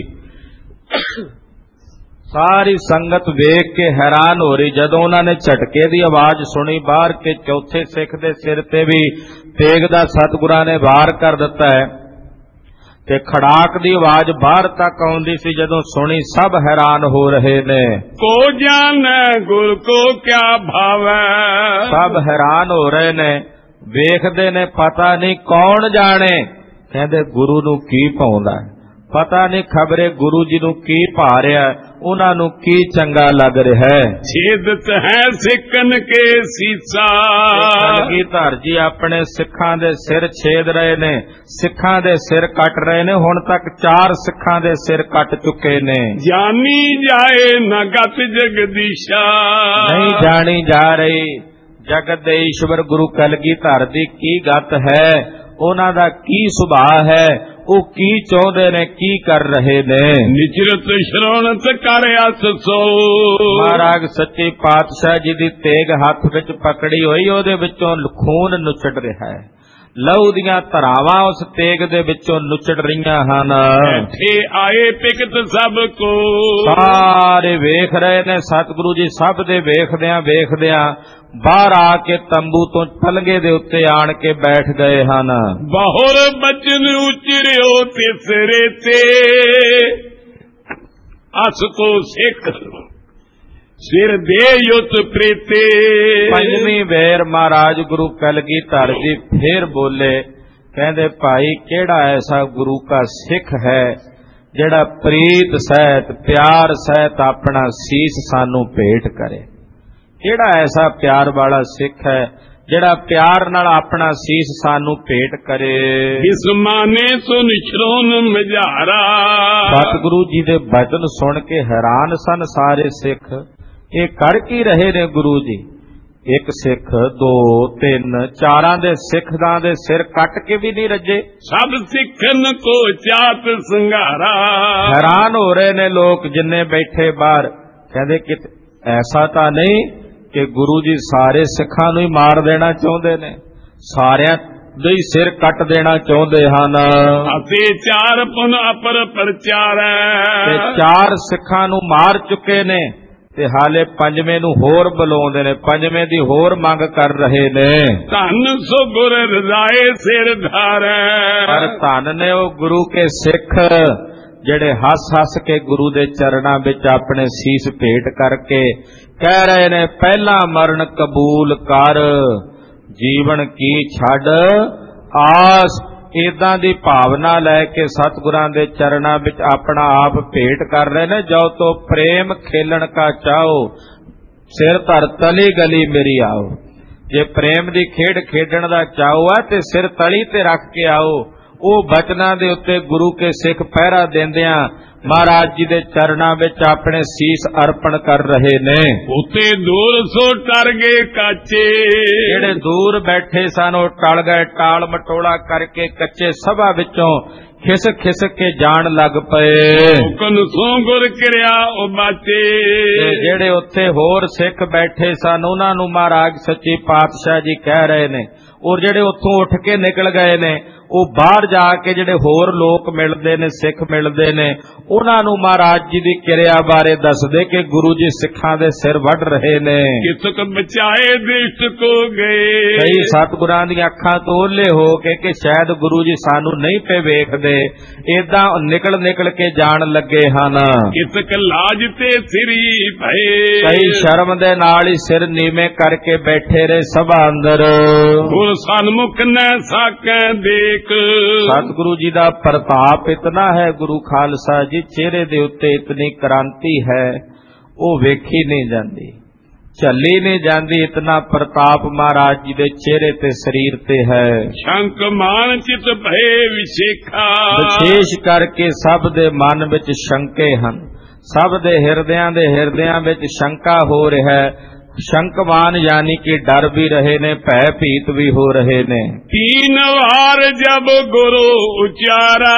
ਸਾਰੀ ਸੰਗਤ ਵੇਖ ਕੇ ਹੈਰਾਨ ਹੋ ਰਹੀ। ਜਦੋਂ ਉਹਨਾਂ ਨੇ ਝਟਕੇ ਦੀ ਆਵਾਜ਼ ਸੁਣੀ ਬਾਹਰ ਕੇ ਚੌਥੇ ਸਿੱਖ ਦੇ ਸਿਰ ਤੇ ਵੀ ਤੇਗ ਦਾ ਸਤਿਗੁਰਾਂ ਨੇ ਵਾਰ ਕਰ ਦਿੱਤਾ ਹੈ, ਤੇ ਖੜਾਕ ਦੀ ਆਵਾਜ਼ ਬਾਹਰ ਤੱਕ ਆਉਂਦੀ ਸੀ। ਜਦੋਂ ਸੁਣੀ ਸਭ ਹੈਰਾਨ ਹੋ ਰਹੇ ਨੇ। ਕੋ ਜਾਣੈ ਗੁਰ ਕੋ ਕਿਆ ਭਾਵੈ, ਸਭ ਹੈਰਾਨ ਹੋ ਰਹੇ ਨੇ, ਵੇਖਦੇ ਨੇ ਪਤਾ ਨਹੀਂ ਕੌਣ ਜਾਣੇ। ਕਹਿੰਦੇ ਗੁਰੂ ਨੂੰ ਕੀ ਭਾਉਂਦਾ, ਪਤਾ ਨਹੀਂ ਖਬਰੇ ਗੁਰੂ ਜੀ ਨੂੰ ਕੀ ਭਾ ਰਿਹਾ, ਉਹਨਾਂ ਨੂੰ ਕੀ ਚੰਗਾ ਲੱਗ ਰਿਹਾ ਹੈ। ਛੇਦਤ ਹੈ ਸਿੱਖਨ ਕੇ ਸੀਸਾ, ਕਲਗੀਧਰ ਜੀ ਆਪਣੇ ਸਿੱਖਾਂ ਦੇ ਸਿਰ ਛੇਦ ਰਹੇ ਨੇ, ਸਿੱਖਾਂ ਦੇ ਸਿਰ ਕੱਟ ਰਹੇ ਨੇ। ਹੁਣ ਤੱਕ ਚਾਰ ਸਿੱਖਾਂ ਦੇ ਸਿਰ ਕੱਟ ਚੁੱਕੇ ਨੇ। ਜਾਨੀ ਜਾਏ ਨਗਤ ਜਗਦੀਸ਼ਾ, ਨਹੀਂ ਜਾਣੀ ਜਾ ਰਹੀ ਜਗਤ ਦੇ ਈਸ਼ਵਰ ਗੁਰੂ ਕਲਗੀਧਰ ਦੀ ਕੀ ਗਤ ਹੈ, ਉਹਨਾਂ ਦਾ ਕੀ ਸੁਭਾਅ ਹੈ, ਉਹ ਕੀ ਚਾਹੁੰਦੇ ਨੇ, ਕੀ ਕਰ ਰਹੇ ਨੇ। ਨਿਚਰਤ ਸ਼ਰਵਣਤ ਕਰ ਅਸ ਸੋ, ਮਹਾਰਾਜ ਸੱਚੇ ਪਾਤਸ਼ਾਹ ਜੀ ਦੀ ਤੇਗ ਹੱਥ ਵਿੱਚ ਪਕੜੀ ਹੋਈ, ਉਹਦੇ ਵਿੱਚੋਂ ਖੂਨ ਨੁਚੜ ਰਿਹਾ ਹੈ। ਲਹੂ ਦੀਆਂ ਧਾਰਾਵਾਂ ਉਸ ਤੇਗ ਦੇ ਵਿੱਚੋਂ ਨੁਚੜ ਰਹੀਆਂ ਹਨ। ਇੱਥੇ ਆਏ ਪਿਕਤ ਸਭ ਕੋ, ਸਾਰੇ ਵੇਖ ਰਹੇ ਨੇ। ਸਤਿਗੁਰੂ ਜੀ ਸਭ ਦੇ ਵੇਖਦਿਆਂ ਵੇਖਦਿਆਂ ਬਾਹਰ ਆ ਕੇ ਤੰਬੂ ਤੋਂ ਪਲੰਗੇ ਦੇ ਉੱਤੇ ਆਣ ਕੇ ਬੈਠ ਗਏ ਹਨ। ਬਹੁਰ ਬਚਨ ਉਚਰਿਓ ਤਿਸਰੇ ਤੇ, ਅਸ ਕੋ ਸਿੱਖ ਸਿਰ ਦੇ ਯੁੱਤ ਪ੍ਰੀਤੇ। ਪੰਜਵੀਂ ਵੇਰ ਮਹਾਰਾਜ ਗੁਰੂ ਕਲਗੀਧਰ ਜੀ ਫੇਰ ਬੋਲੇ, ਕਹਿੰਦੇ ਭਾਈ ਕਿਹੜਾ ਐਸਾ ਗੁਰੂ ਕਾ ਸਿੱਖ ਹੈ ਜਿਹੜਾ ਪ੍ਰੀਤ ਸਹਿਤ ਪਿਆਰ ਸਹਿਤ ਆਪਣਾ ਸੀਸ ਸਾਨੂੰ ਭੇਟ ਕਰੇ। ਕਿਹੜਾ ਐਸਾ ਪਿਆਰ ਵਾਲਾ ਸਿੱਖ ਹੈ ਜਿਹੜਾ ਪਿਆਰ ਨਾਲ ਆਪਣਾ ਸੀਸ ਸਾਨੂੰ ਭੇਟ ਕਰੇ। ਇਸ ਮਾਨੇ ਸੁਨ ਸ਼ਰੋਨ ਮਝਾਰਾ, ਸਤਿਗੁਰੂ ਜੀ ਦੇ ਬਚਨ ਸੁਣ ਕੇ ਹੈਰਾਨ ਸਨ ਸਾਰੇ ਸਿੱਖ। ਇਹ ਕਰ ਕੀ ਰਹੇ ਨੇ ਗੁਰੂ ਜੀ? ਇੱਕ ਸਿੱਖ, ਦੋ, ਤਿੰਨ, ਚਾਰਾਂ ਦੇ ਸਿੱਖਾਂ ਦੇ ਸਿਰ ਕੱਟ ਕੇ ਵੀ ਨਹੀਂ ਰੱਜੇ। ਸਭ ਸਿੱਖਨ ਕੋ ਚਾਤ ਸੰਘਾਰਾ, ਹੈਰਾਨ ਹੋ ਰਹੇ ਨੇ ਲੋਕ ਜਿੰਨੇ ਬੈਠੇ ਬਾਹਰ। ਕਹਿੰਦੇ ਕਿ ਐਸਾ ਤਾਂ ਨਹੀਂ ਕਿ ਗੁਰੂ ਜੀ ਸਾਰੇ ਸਿੱਖਾਂ ਨੂੰ ਹੀ ਮਾਰ ਦੇਣਾ ਚਾਹੁੰਦੇ ਨੇ, ਸਾਰਿਆਂ ਦੇ ਹੀ ਸਿਰ ਕੱਟ ਦੇਣਾ ਚਾਹੁੰਦੇ ਹਨ। ਅਤੇ ਚਾਰ ਪੁਨ ਅਪਰ ਪ੍ਰਚਾਰੈ, ਤੇ ਚਾਰ ਸਿੱਖਾਂ ਨੂੰ ਮਾਰ ਚੁੱਕੇ ਨੇ ਤੇ ਹਾਲੇ ਪੰਜਵੇਂ ਨੂੰ ਹੋਰ ਬੁਲਾਉਂਦੇ ਨੇ, ਪੰਜਵੇਂ ਦੀ ਹੋਰ ਮੰਗ ਕਰ ਰਹੇ ਨੇ। ਧੰਨ ਸੋ ਗੁਰ ਰਜ਼ਾਏ ਸਿਰ ਧਾਰੈ, ਪਰ ਧੰਨ ਨੇ ਉਹ ਗੁਰੂ ਕੇ ਸਿੱਖ ਜਿਹੜੇ ਹੱਸ ਹੱਸ ਕੇ ਗੁਰੂ ਦੇ ਚਰਨਾਂ ਵਿੱਚ ਆਪਣੇ ਸੀਸ ਭੇਟ ਕਰਕੇ ਕਹਿ ਰਹੇ ਨੇ, ਪਹਿਲਾ ਮਰਨ ਕਬੂਲ ਕਰ, ਜੀਵਨ ਕੀ ਛੱਡ ਆਸ। ਏਦਾਂ ਦੀ ਭਾਵਨਾ ਲੈ ਕੇ ਸਤਿਗੁਰਾਂ ਦੇ ਚਰਨਾਂ ਵਿੱਚ ਆਪਣਾ ਆਪ ਭੇਟ ਕਰ ਰਹੇ ਨੇ। ਜੋ ਤੋ ਪ੍ਰੇਮ ਖੇਲਣ ਕਾ ਚਾਹੋ, ਸਿਰ ਧਰ ਤਲੀ ਗਲੀ ਮੇਰੀ ਆਓ। ਜੇ ਪ੍ਰੇਮ ਦੀ ਖੇਡ ਖੇਡਣ ਦਾ ਚਾਹੋ ਹੈ ਤੇ ਸਿਰ ਤਲੀ ਤੇ ਰੱਖ ਕੇ ਆਓ। ਉਹ ਬਚਨਾਂ ਦੇ ਉੱਤੇ ਗੁਰੂ ਕੇ ਸਿੱਖ ਪਹਿਰਾ ਦਿੰਦਿਆਂ ਮਹਾਰਾਜ ਜੀ ਦੇ ਚਰਨਾਂ ਵਿੱਚ ਆਪਣੇ ਸੀਸ ਅਰਪਣ ਕਰ ਰਹੇ ਨੇ। ਉਤੇ ਦੂਰ ਸੋ ਟਰ ਗਏ ਕਾਚੇ, ਜਿਹੜੇ ਦੂਰ ਬੈਠੇ ਸਨ ਉਹ ਟਲ ਗਏ, ਟਾਲ ਮਟੋਲਾ ਕਰਕੇ ਕੱਚੇ ਸਭਾ ਵਿੱਚੋਂ ਖਿਸਕ ਖਿਸਕ ਕੇ ਜਾਣ ਲੱਗ ਪਏ। ਹੁਕਮ ਸੋ ਗੁਰ ਕਿਰਿਆ ਉਬਾਚੇ, ਜਿਹੜੇ ਉੱਥੇ ਹੋਰ ਸਿੱਖ ਬੈਠੇ ਸਨ ਉਹਨਾਂ ਨੂੰ ਮਹਾਰਾਜ ਸੱਚੇ ਪਾਤਸ਼ਾਹ ਜੀ ਕਹਿ ਰਹੇ ਨੇ, ਔਰ ਜਿਹੜੇ ਉੱਥੋਂ ਉੱਠ ਕੇ ਨਿਕਲ ਗਏ ਨੇ ਉਹ ਬਾਹਰ ਜਾ ਕੇ ਜਿਹੜੇ ਹੋਰ ਲੋਕ ਮਿਲਦੇ ਨੇ, ਸਿੱਖ ਮਿਲਦੇ ਨੇ, ਉਹਨਾਂ ਨੂੰ ਮਹਾਰਾਜ ਜੀ ਦੀ ਕਿਰਿਆ ਬਾਰੇ ਦੱਸਦੇ ਕਿ ਗੁਰੂ ਜੀ ਸਿੱਖਾਂ ਦੇ ਸਿਰ ਵੱਢ ਰਹੇ ਨੇ। ਕਿਸਕ ਬਚਾਏ ਦ੍ਰਿਸ਼ਟ ਕੋ ਗਏ, ਕਈ ਸਤਿਗੁਰਾਂ ਦੀਆਂ ਅੱਖਾਂ ਤੋਂ ਓਲੇ ਹੋ ਕੇ ਕਿ ਸ਼ਾਇਦ ਗੁਰੂ ਜੀ ਸਾਨੂੰ ਨਹੀਂ ਪਏ ਵੇਖਦੇ। ਏਦਾਂ ਨਿਕਲ ਨਿਕਲ ਕੇ ਜਾਣ ਲੱਗੇ ਹਨ। ਕਿਸਕ ਲਾਜ ਤੇ ਸਿਰੀ ਭਏ, ਕਈ ਸ਼ਰਮ ਦੇ ਨਾਲ ਹੀ ਸਿਰ ਨੀਵੇਂ ਕਰਕੇ ਬੈਠੇ ਰਹੇ ਸਭਾ ਅੰਦਰ। ਗੁਰ ਸਨਮੁਖ ਨੈ ਸਾਕੈ ਦੇਖ, ਸਤਿਗੁਰੂ ਜੀ ਦਾ ਪ੍ਰਤਾਪ ਇਤਨਾ ਹੈ ਗੁਰੂ ਖਾਲਸਾ ਜੀ, ਚਿਹਰੇ ਦੇ ਉੱਤੇ ਇਤਨੀ ਕ੍ਰਾਂਤੀ ਹੈ ਉਹ ਵੇਖੀ ਨਹੀਂ ਜਾਂਦੀ, ਝੱਲੀ ਨਹੀਂ ਜਾਂਦੀ। ਇਤਨਾ ਪ੍ਰਤਾਪ ਮਹਾਰਾਜ ਜੀ ਦੇ ਚਿਹਰੇ ਤੇ ਸਰੀਰ ਤੇ ਹੈ। ਸ਼ੰਕ ਮਾਨ ਚਿਤ ਭਏ ਵਿਸ਼ੇਖਾ, ਵਿਸ਼ੇਸ਼ ਕਰਕੇ ਸਭ ਦੇ ਮਨ ਵਿੱਚ ਸ਼ੰਕੇ ਹਨ, ਸਭ ਦੇ ਹਿਰਦਿਆਂ ਦੇ ਹਿਰਦਿਆਂ ਵਿੱਚ ਸ਼ੰਕਾ ਹੋ ਰਿਹਾ ਹੈ। ਸ਼ੰਕਵਾਨ ਯਾਨੀ ਕਿ ਡਰ ਵੀ ਰਹੇ ਨੇ, ਭੈ ਭੀਤ ਵੀ ਹੋ ਰਹੇ ਨੇ। ਤੀਨ ਵਾਰ ਜਬ ਗੁਰੂ ਉਚਾਰਾ,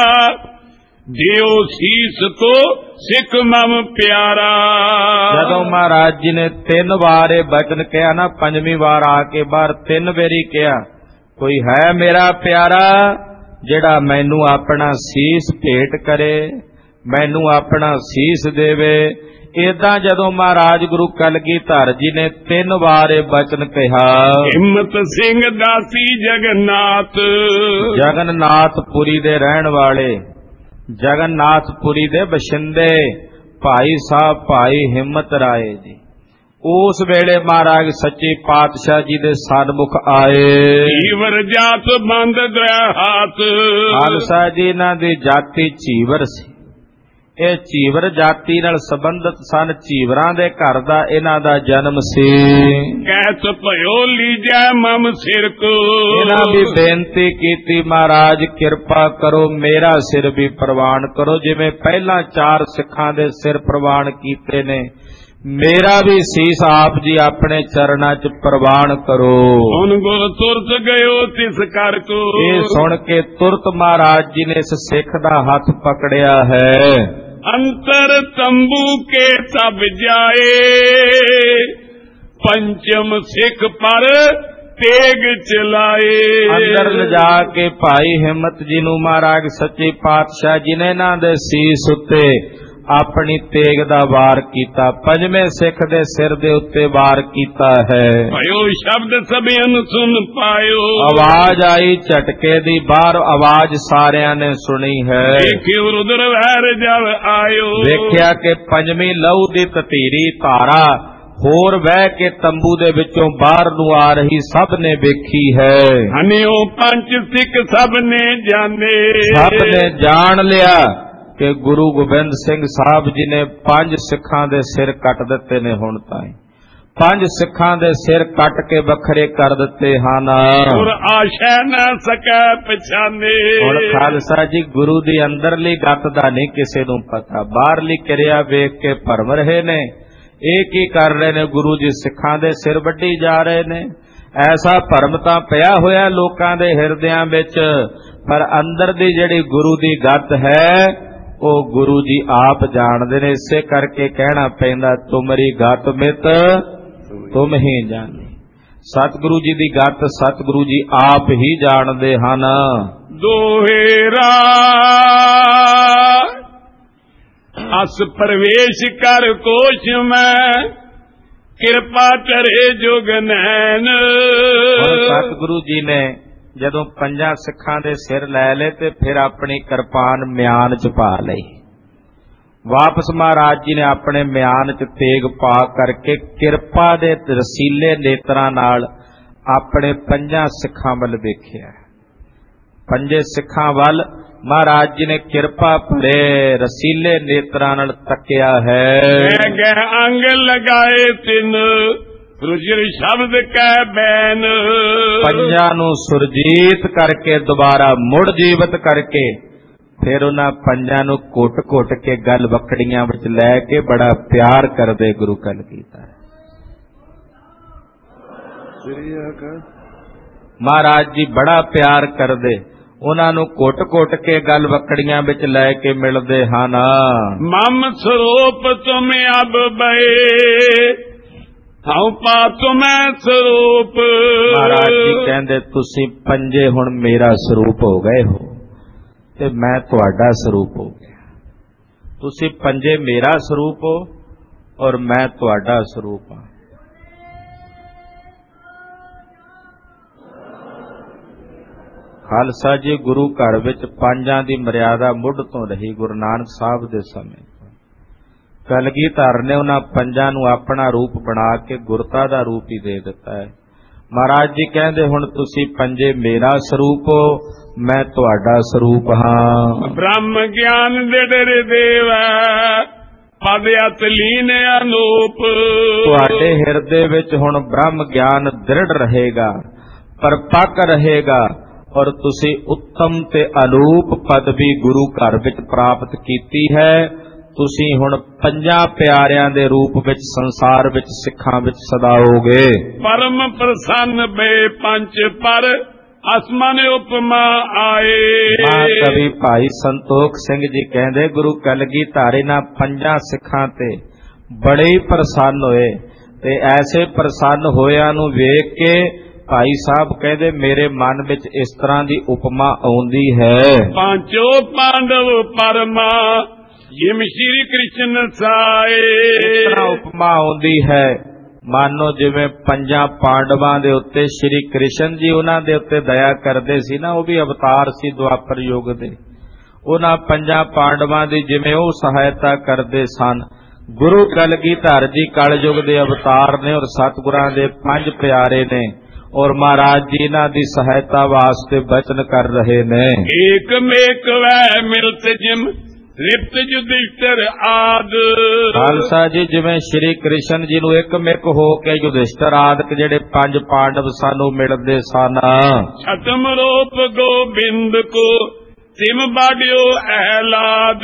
ਦਿਓ ਸੀਸ ਤੋ ਸਿੱਖ ਮਮ ਪਿਆਰਾ। ਜਦੋਂ ਮਹਾਰਾਜ ਜੀ ਨੇ ਤਿੰਨ ਵਾਰ ਇਹ ਬਚਨ ਕਿਹਾ ਨਾ, ਪੰਜਵੀਂ ਵਾਰ ਆ ਕੇ ਬਾਹਰ ਤਿੰਨ ਵਾਰੀ ਕਿਹਾ, ਕੋਈ ਹੈ ਮੇਰਾ ਪਿਆਰਾ ਜਿਹੜਾ ਮੈਨੂੰ ਆਪਣਾ ਸੀਸ ਭੇਟ ਕਰੇ, ਮੈਨੂੰ ਆਪਣਾ ਸੀਸ ਦੇਵੇ। ਏਦਾਂ ਜਦੋਂ ਮਹਾਰਾਜ ਗੁਰੂ ਕਲਗੀਧਰ ਜੀ ਨੇ ਤਿੰਨ ਵਾਰ ਇਹ ਬਚਨ ਕਿਹਾ, ਹਿੰਮਤ ਸਿੰਘ ਦਾਸੀ ਜਗਨਨਾਥ, ਜਗਨਨਾਥਪੁਰੀ ਦੇ ਰਹਿਣ ਵਾਲੇ, ਜਗਨਨਾਥਪੁਰੀ ਦੇ ਬਸ਼ਿੰਦੇ ਭਾਈ ਸਾਹਿਬ ਭਾਈ ਹਿੰਮਤ ਰਾਏ ਜੀ, ਉਸ ਵੇਲੇ ਮਹਾਰਾਜ ਸੱਚੇ ਪਾਤਸ਼ਾਹ ਜੀ ਦੇ ਸਨਮੁਖ ਆਏ। ਚੀਵਰ ਜਾਤ ਬੰਦ ਦਇਆ ਹਾਥ, ਖਾਲਸਾ ਜੀ ਇਹਨਾਂ ਦੀ ਜਾਤੀ ਚੀਵਰ ਸੀ। ਇਹ ਚੀਵਰ ਜਾਤੀ ਨਾਲ ਸੰਬੰਧਿਤ ਸਨ, ਚੀਵਰਾਂ ਦੇ ਘਰ ਦਾ ਇਹਨਾਂ ਦਾ ਜਨਮ ਸੀ। ਕਹਿਤ ਭਇਓ ਲੀਜੈ ਮਮ ਸਿਰ ਕੋ, ਇਹਨਾਂ ਵੀ ਬੇਨਤੀ ਕੀਤੀ ਮਹਾਰਾਜ ਕਿਰਪਾ ਕਰੋ ਮੇਰਾ ਸਿਰ ਵੀ ਪ੍ਰਵਾਨ ਕਰੋ, ਜਿਵੇਂ ਪਹਿਲਾਂ ਚਾਰ ਸਿੱਖਾਂ ਦੇ ਸਿਰ ਪ੍ਰਵਾਨ ਕੀਤੇ ਨੇ, ਮੇਰਾ ਵੀ ਸੀਸ ਆਪ ਜੀ ਆਪਣੇ ਚਰਨਾਂ 'ਚ ਪ੍ਰਵਾਨ ਕਰੋ। ਹੁਣ ਗੁਰ ਤੁਰਤ ਗਇਓ ਤਿਸ ਕਰ ਕੋ, ਇਹ ਸੁਣ ਕੇ ਤੁਰਤ ਮਹਾਰਾਜ ਜੀ ਨੇ ਇਸ ਸਿੱਖ ਦਾ ਹੱਥ ਪਕੜਿਆ ਹੈ। ਅੰਤਰ ਤੰਬੂ ਕੇ ਸਭ ਜਾਏ, ਪੰਚਮ ਸਿੱਖ ਪਰ ਤੇਗ ਚਲਾਏ। ਅੰਦਰ ਲਿਜਾ ਕੇ ਭਾਈ ਹਿੰਮਤ ਜੀ ਨੂੰ ਮਹਾਰਾਜ ਸੱਚੇ ਪਾਤਸ਼ਾਹ ਜੀ ਨੇ ਇਹਨਾਂ ਦੇ ਸੀਸ ਉੱਤੇ ਆਪਣੀ ਤੇਗ ਦਾ ਵਾਰ ਕੀਤਾ, ਪੰਜਵੇਂ ਸਿੱਖ ਦੇ ਸਿਰ ਦੇ ਉੱਤੇ ਵਾਰ ਕੀਤਾ ਹੈ। ਭਇਓ ਸ਼ਬਦ ਸਭਿਆਂ ਸੁਣ ਪਾਇਓ, ਆਵਾਜ਼ ਆਈ ਝਟਕੇ ਦੀ, ਬਾਹਰ ਆਵਾਜ਼ ਸਾਰਿਆਂ ਨੇ ਸੁਣੀ ਹੈ। ਦੇਖਿਓ ਰੁਦਰ ਵਹਿਰ ਜਬ ਆਇਓ, ਵੇਖਿਆ ਕਿ ਪੰਜਵੀਂ ਲਹੂ ਦੀ ਤਤੀਰੀ ਧਾਰਾ ਹੋਰ ਵਹਿ ਕੇ ਤੰਬੂ ਦੇ ਵਿੱਚੋਂ ਬਾਹਰ ਨੂੰ ਆ ਰਹੀ ਸਭ ਨੇ ਵੇਖੀ ਹੈ। ਹਨਿਓ ਪੰਜ ਸਿੱਖ ਸਭ ਨੇ ਜਾਣੇ, ਸਭ ਨੇ ਜਾਣ ਲਿਆ ਕਿ ਗੁਰੂ ਗੋਬਿੰਦ ਸਿੰਘ ਸਾਹਿਬ ਜੀ ਨੇ ਪੰਜ ਸਿੱਖਾਂ ਦੇ ਸਿਰ ਕੱਟ ਦਿੱਤੇ ਨੇ। ਹੁਣ ਤਾਈਂ ਪੰਜ ਸਿੱਖਾਂ ਦੇ ਸਿਰ ਕੱਟ ਕੇ ਵੱਖਰੇ ਕਰ ਦਿੱਤੇ ਹਨ। ਗੁਰ ਆਸ਼ੈ ਨਾ ਸਕੈ ਪਛਾਨੇ, ਹੁਣ ਖਾਲਸਾ ਜੀ ਗੁਰੂ ਦੀ ਅੰਦਰਲੀ ਗੱਤ ਦਾ ਨਹੀਂ ਕਿਸੇ ਨੂੰ ਪਤਾ, ਬਾਹਰਲੀ ਕਿਰਿਆ ਵੇਖ ਕੇ ਭਰਮ ਰਹੇ ਨੇ। ਇਹ ਕੀ ਕਰ ਰਹੇ ਨੇ? ਗੁਰੂ ਜੀ ਸਿੱਖਾਂ ਦੇ ਸਿਰ ਵੱਢੀ ਜਾ ਰਹੇ ਨੇ। ਐਸਾ ਭਰਮ ਤਾਂ ਪਿਆ ਹੋਇਆ ਲੋਕਾਂ ਦੇ ਹਿਰਦਿਆਂ ਵਿੱਚ, ਪਰ ਅੰਦਰ ਦੀ ਜਿਹੜੀ ਗੁਰੂ ਦੀ ਗੱਤ ਹੈ ਉਹ ਗੁਰੂ ਜੀ ਆਪ ਜਾਣਦੇ ਨੇ। ਇਸੇ ਕਰਕੇ ਕਹਿਣਾ ਪੈਂਦਾ ਤੁਮਰੀ ਗਤ ਮਿਤ ਤੁਮ ਹੀ ਜਾਣੇ। ਸਤਿਗੁਰੂ ਜੀ ਦੀ ਗੱਤ ਸਤਿਗੁਰੂ ਜੀ ਆਪ ਹੀ ਜਾਣਦੇ ਹਨ। ਦੋਹੇਰਾ ਅਸ ਪ੍ਰਵੇਸ਼ ਕਰ ਕੋਸ਼ ਮੈਂ, ਕਿਰਪਾ ਕਰੇ ਜੁਗ ਨੈਣ। ਸਤਿਗੁਰੂ ਜੀ ਨੇ ਜਦੋਂ ਪੰਜਾਂ ਸਿੱਖਾਂ ਦੇ ਸਿਰ ਲੈ ਲਏ ਤੇ ਫਿਰ ਆਪਣੀ ਕਿਰਪਾਨ ਮਿਆਨ 'ਚ ਪਾ ਲਈ। ਵਾਪਸ ਮਹਾਰਾਜ ਜੀ ਨੇ ਆਪਣੇ ਮਿਆਨ 'ਚ ਤੇਗ ਪਾ ਕਰਕੇ ਕਿਰਪਾ ਦੇ ਰਸੀਲੇ ਨੇਤਰਾਂ ਨਾਲ ਆਪਣੇ ਪੰਜਾਂ ਸਿੱਖਾਂ ਵੱਲ ਵੇਖਿਆ। ਪੰਜੇ ਸਿੱਖਾਂ ਵੱਲ ਮਹਾਰਾਜ ਜੀ ਨੇ ਕਿਰਪਾ ਭਰੇ ਰਸੀਲੇ ਨੇਤਰਾਂ ਨਾਲ ਤੱਕਿਆ ਹੈ। ਗਹਿ ਅੰਗ ਲਗਾਏ ਤਿੰਨ ਰੁਜਰ ਸ਼ਬਦ ਕਹਿ ਬੈਨ, ਪੰਜਾਂ ਨੂੰ ਸੁਰਜੀਤ ਕਰਕੇ ਦੁਬਾਰਾ ਮੁੜ ਜੀਵਤ ਕਰਕੇ ਫਿਰ ਉਹਨਾਂ ਪੰਜਾਂ ਨੂੰ ਘੁੱਟ-ਘੁੱਟ ਕੇ ਗਲ ਵਕੜੀਆਂ ਵਿੱਚ ਲੈ ਕੇ ਬੜਾ ਪਿਆਰ ਕਰਦੇ ਗੁਰੂ ਕਲਗੀਧਰ ਮਹਾਰਾਜ ਜੀ, ਬੜਾ ਪਿਆਰ ਕਰਦੇ। ਉਹਨਾਂ ਨੂੰ ਘੁੱਟ-ਘੁੱਟ ਕੇ ਗਲ ਵਕੜੀਆਂ ਵਿੱਚ ਲੈ ਕੇ ਮਿਲਦੇ ਹਨ। ਮਮ ਸਰੂਪ ਤੁਮ ਅਬ ਬਏ, ਹਉ ਪਾ ਤੁਮੈ ਸਰੂਪ। ਮਹਾਰਾਜ ਜੀ ਕਹਿੰਦੇ ਤੁਸੀਂ ਪੰਜੇ ਹੁਣ ਮੇਰਾ ਸਰੂਪ ਹੋ ਗਏ ਹੋ ਤੇ ਮੈਂ ਤੁਹਾਡਾ ਸਰੂਪ ਹੋ ਗਿਆ। ਤੁਸੀਂ ਪੰਜੇ ਮੇਰਾ ਸਰੂਪ ਹੋ ਔਰ ਮੈਂ ਤੁਹਾਡਾ ਸਰੂਪ ਹਾਂ। ਖਾਲਸਾ ਜੀ, ਗੁਰੂ ਘਰ ਵਿੱਚ ਪੰਜਾਂ ਦੀ ਮਰਿਆਦਾ ਮੁੱਢ ਤੋਂ ਰਹੀ। ਗੁਰੂ ਨਾਨਕ ਸਾਹਿਬ ਦੇ ਸਮੇਂ ਕਲਗੀਧਰ ਨੇ ਉਹਨਾਂ ਪੰਜਾਂ ਨੂੰ ਆਪਣਾ ਰੂਪ ਬਣਾ ਕੇ ਗੁਰਤਾ ਦਾ ਰੂਪ ਹੀ ਦੇ ਦਿੱਤਾ ਹੈ। ਮਹਾਰਾਜ ਜੀ ਕਹਿੰਦੇ ਹੁਣ ਤੁਸੀਂ ਪੰਜੇ ਮੇਰਾ ਸਰੂਪ ਹੋ, ਮੈਂ ਤੁਹਾਡਾ ਸਰੂਪ ਹਾਂ। ਬ੍ਰਹਮ ਗਿਆਨ ਦੇ ਡਰੇ ਦੇਵ ਪਦ ਅਤ ਲੀਨ ਅਨੂਪ। ਤੁਹਾਡੇ ਹਿਰਦੇ ਵਿੱਚ ਹੁਣ ਬ੍ਰਹਮ ਗਿਆਨ ਦ੍ਰਿੜ ਰਹੇਗਾ, ਪਰਪੱਕ ਰਹੇਗਾ, ਔਰ ਤੁਸੀਂ ਉੱਤਮ ਤੇ ਅਨੂਪ ਪਦਵੀ ਗੁਰੂ ਘਰ ਵਿੱਚ ਪ੍ਰਾਪਤ ਕੀਤੀ ਹੈ। ਤੁਸੀਂ ਹੁਣ ਪੰਜਾਂ ਪਿਆਰਿਆਂ ਦੇ ਰੂਪ ਵਿੱਚ ਸੰਸਾਰ ਵਿੱਚ ਸਿੱਖਾਂ ਵਿੱਚ ਸਦਾਓਗੇ। ਪਰਮ ਪ੍ਰਸੰਨ ਬੇ ਪੰਚ ਪਰ ਅਸਮਾਨ ਉਪਮਾ ਆਏ। ਕਵੀ ਭਾਈ ਸੰਤੋਖ ਸਿੰਘ ਜੀ ਕਹਿੰਦੇ ਗੁਰੂ ਕਲਗੀਧਰ ਇਹਨਾਂ ਪੰਜਾਂ ਸਿੱਖਾਂ ਤੇ ਬੜੇ ਹੀ ਪ੍ਰਸੰਨ ਹੋਏ, ਤੇ ਐਸੇ ਪ੍ਰਸੰਨ ਹੋਇਆਂ ਨੂੰ ਵੇਖ ਕੇ ਭਾਈ ਸਾਹਿਬ ਕਹਿੰਦੇ ਮੇਰੇ ਮਨ ਵਿੱਚ ਇਸ ਤਰ੍ਹਾਂ ਦੀ ਉਪਮਾ ਆਉਂਦੀ ਹੈ। ਪਾਂਚੋ ਪਾਂਡਵ ਪਰਮਾ ਜਿਮ ਸ਼੍ਰੀ ਕ੍ਰਿਸ਼ਨ ਸਾਏ। ਇਸ ਤਰ੍ਹਾਂ ਉਪਮਾ ਆਉਂਦੀ ਹੈ, ਮਾਨੋ ਜਿਵੇਂ ਪੰਜਾਂ ਪਾਂਡਵਾਂ ਦੇ ਉੱਤੇ ਸ਼੍ਰੀ ਕ੍ਰਿਸ਼ਨ ਜੀ ਉਹਨਾਂ ਦੇ ਉੱਤੇ ਦਇਆ ਕਰਦੇ ਸੀ ਨਾ, ਉਹ ਵੀ ਅਵਤਾਰ ਸੀ ਦੁਆਪਰ ਯੁੱਗ ਦੇ। ਉਹਨਾਂ ਪੰਜਾਂ ਪਾਂਡਵਾਂ ਦੀ ਜਿਵੇਂ ਉਹ ਸਹਾਇਤਾ ਕਰਦੇ ਸਨ, ਗੁਰੂ ਕਲਗੀਧਰ ਜੀ ਕਲਯੁਗ ਦੇ ਅਵਤਾਰ ਨੇ ਔਰ ਸਤਿਗੁਰਾਂ ਦੇ ਪੰਜ ਪਿਆਰੇ ਨੇ, ਔਰ ਮਹਾਰਾਜ ਜੀ ਇਹਨਾਂ ਦੀ ਸਹਾਇਤਾ ਵਾਸਤੇ ਬਚਨ ਕਰ ਰਹੇ ਨੇ। ਏਕ ਮੇਕ ਵੈ ਮਿਲਤ ਜਿਮ ਰਿਪਤ ਯੁਧਿਸ਼ਟਰ ਆਦ। ਖਾਲਸਾ ਜੀ, ਜਿਵੇਂ ਸ਼੍ਰੀ ਕ੍ਰਿਸ਼ਨ ਜੀ ਨੂੰ ਇੱਕ ਮਿਕ ਹੋ ਕੇ ਯੁਧਿਸ਼ਟਰ ਆਦਿਕ ਜਿਹੜੇ ਪੰਜ ਪਾਂਡਵ ਸਾਨੂੰ ਮਿਲਦੇ ਸਨ। ਛਤਮ ਰੂਪ ਗੋਬਿੰਦ ਕੋ ਸਿਮ ਬਾੜਿਓ ਅਹਲਾਦ।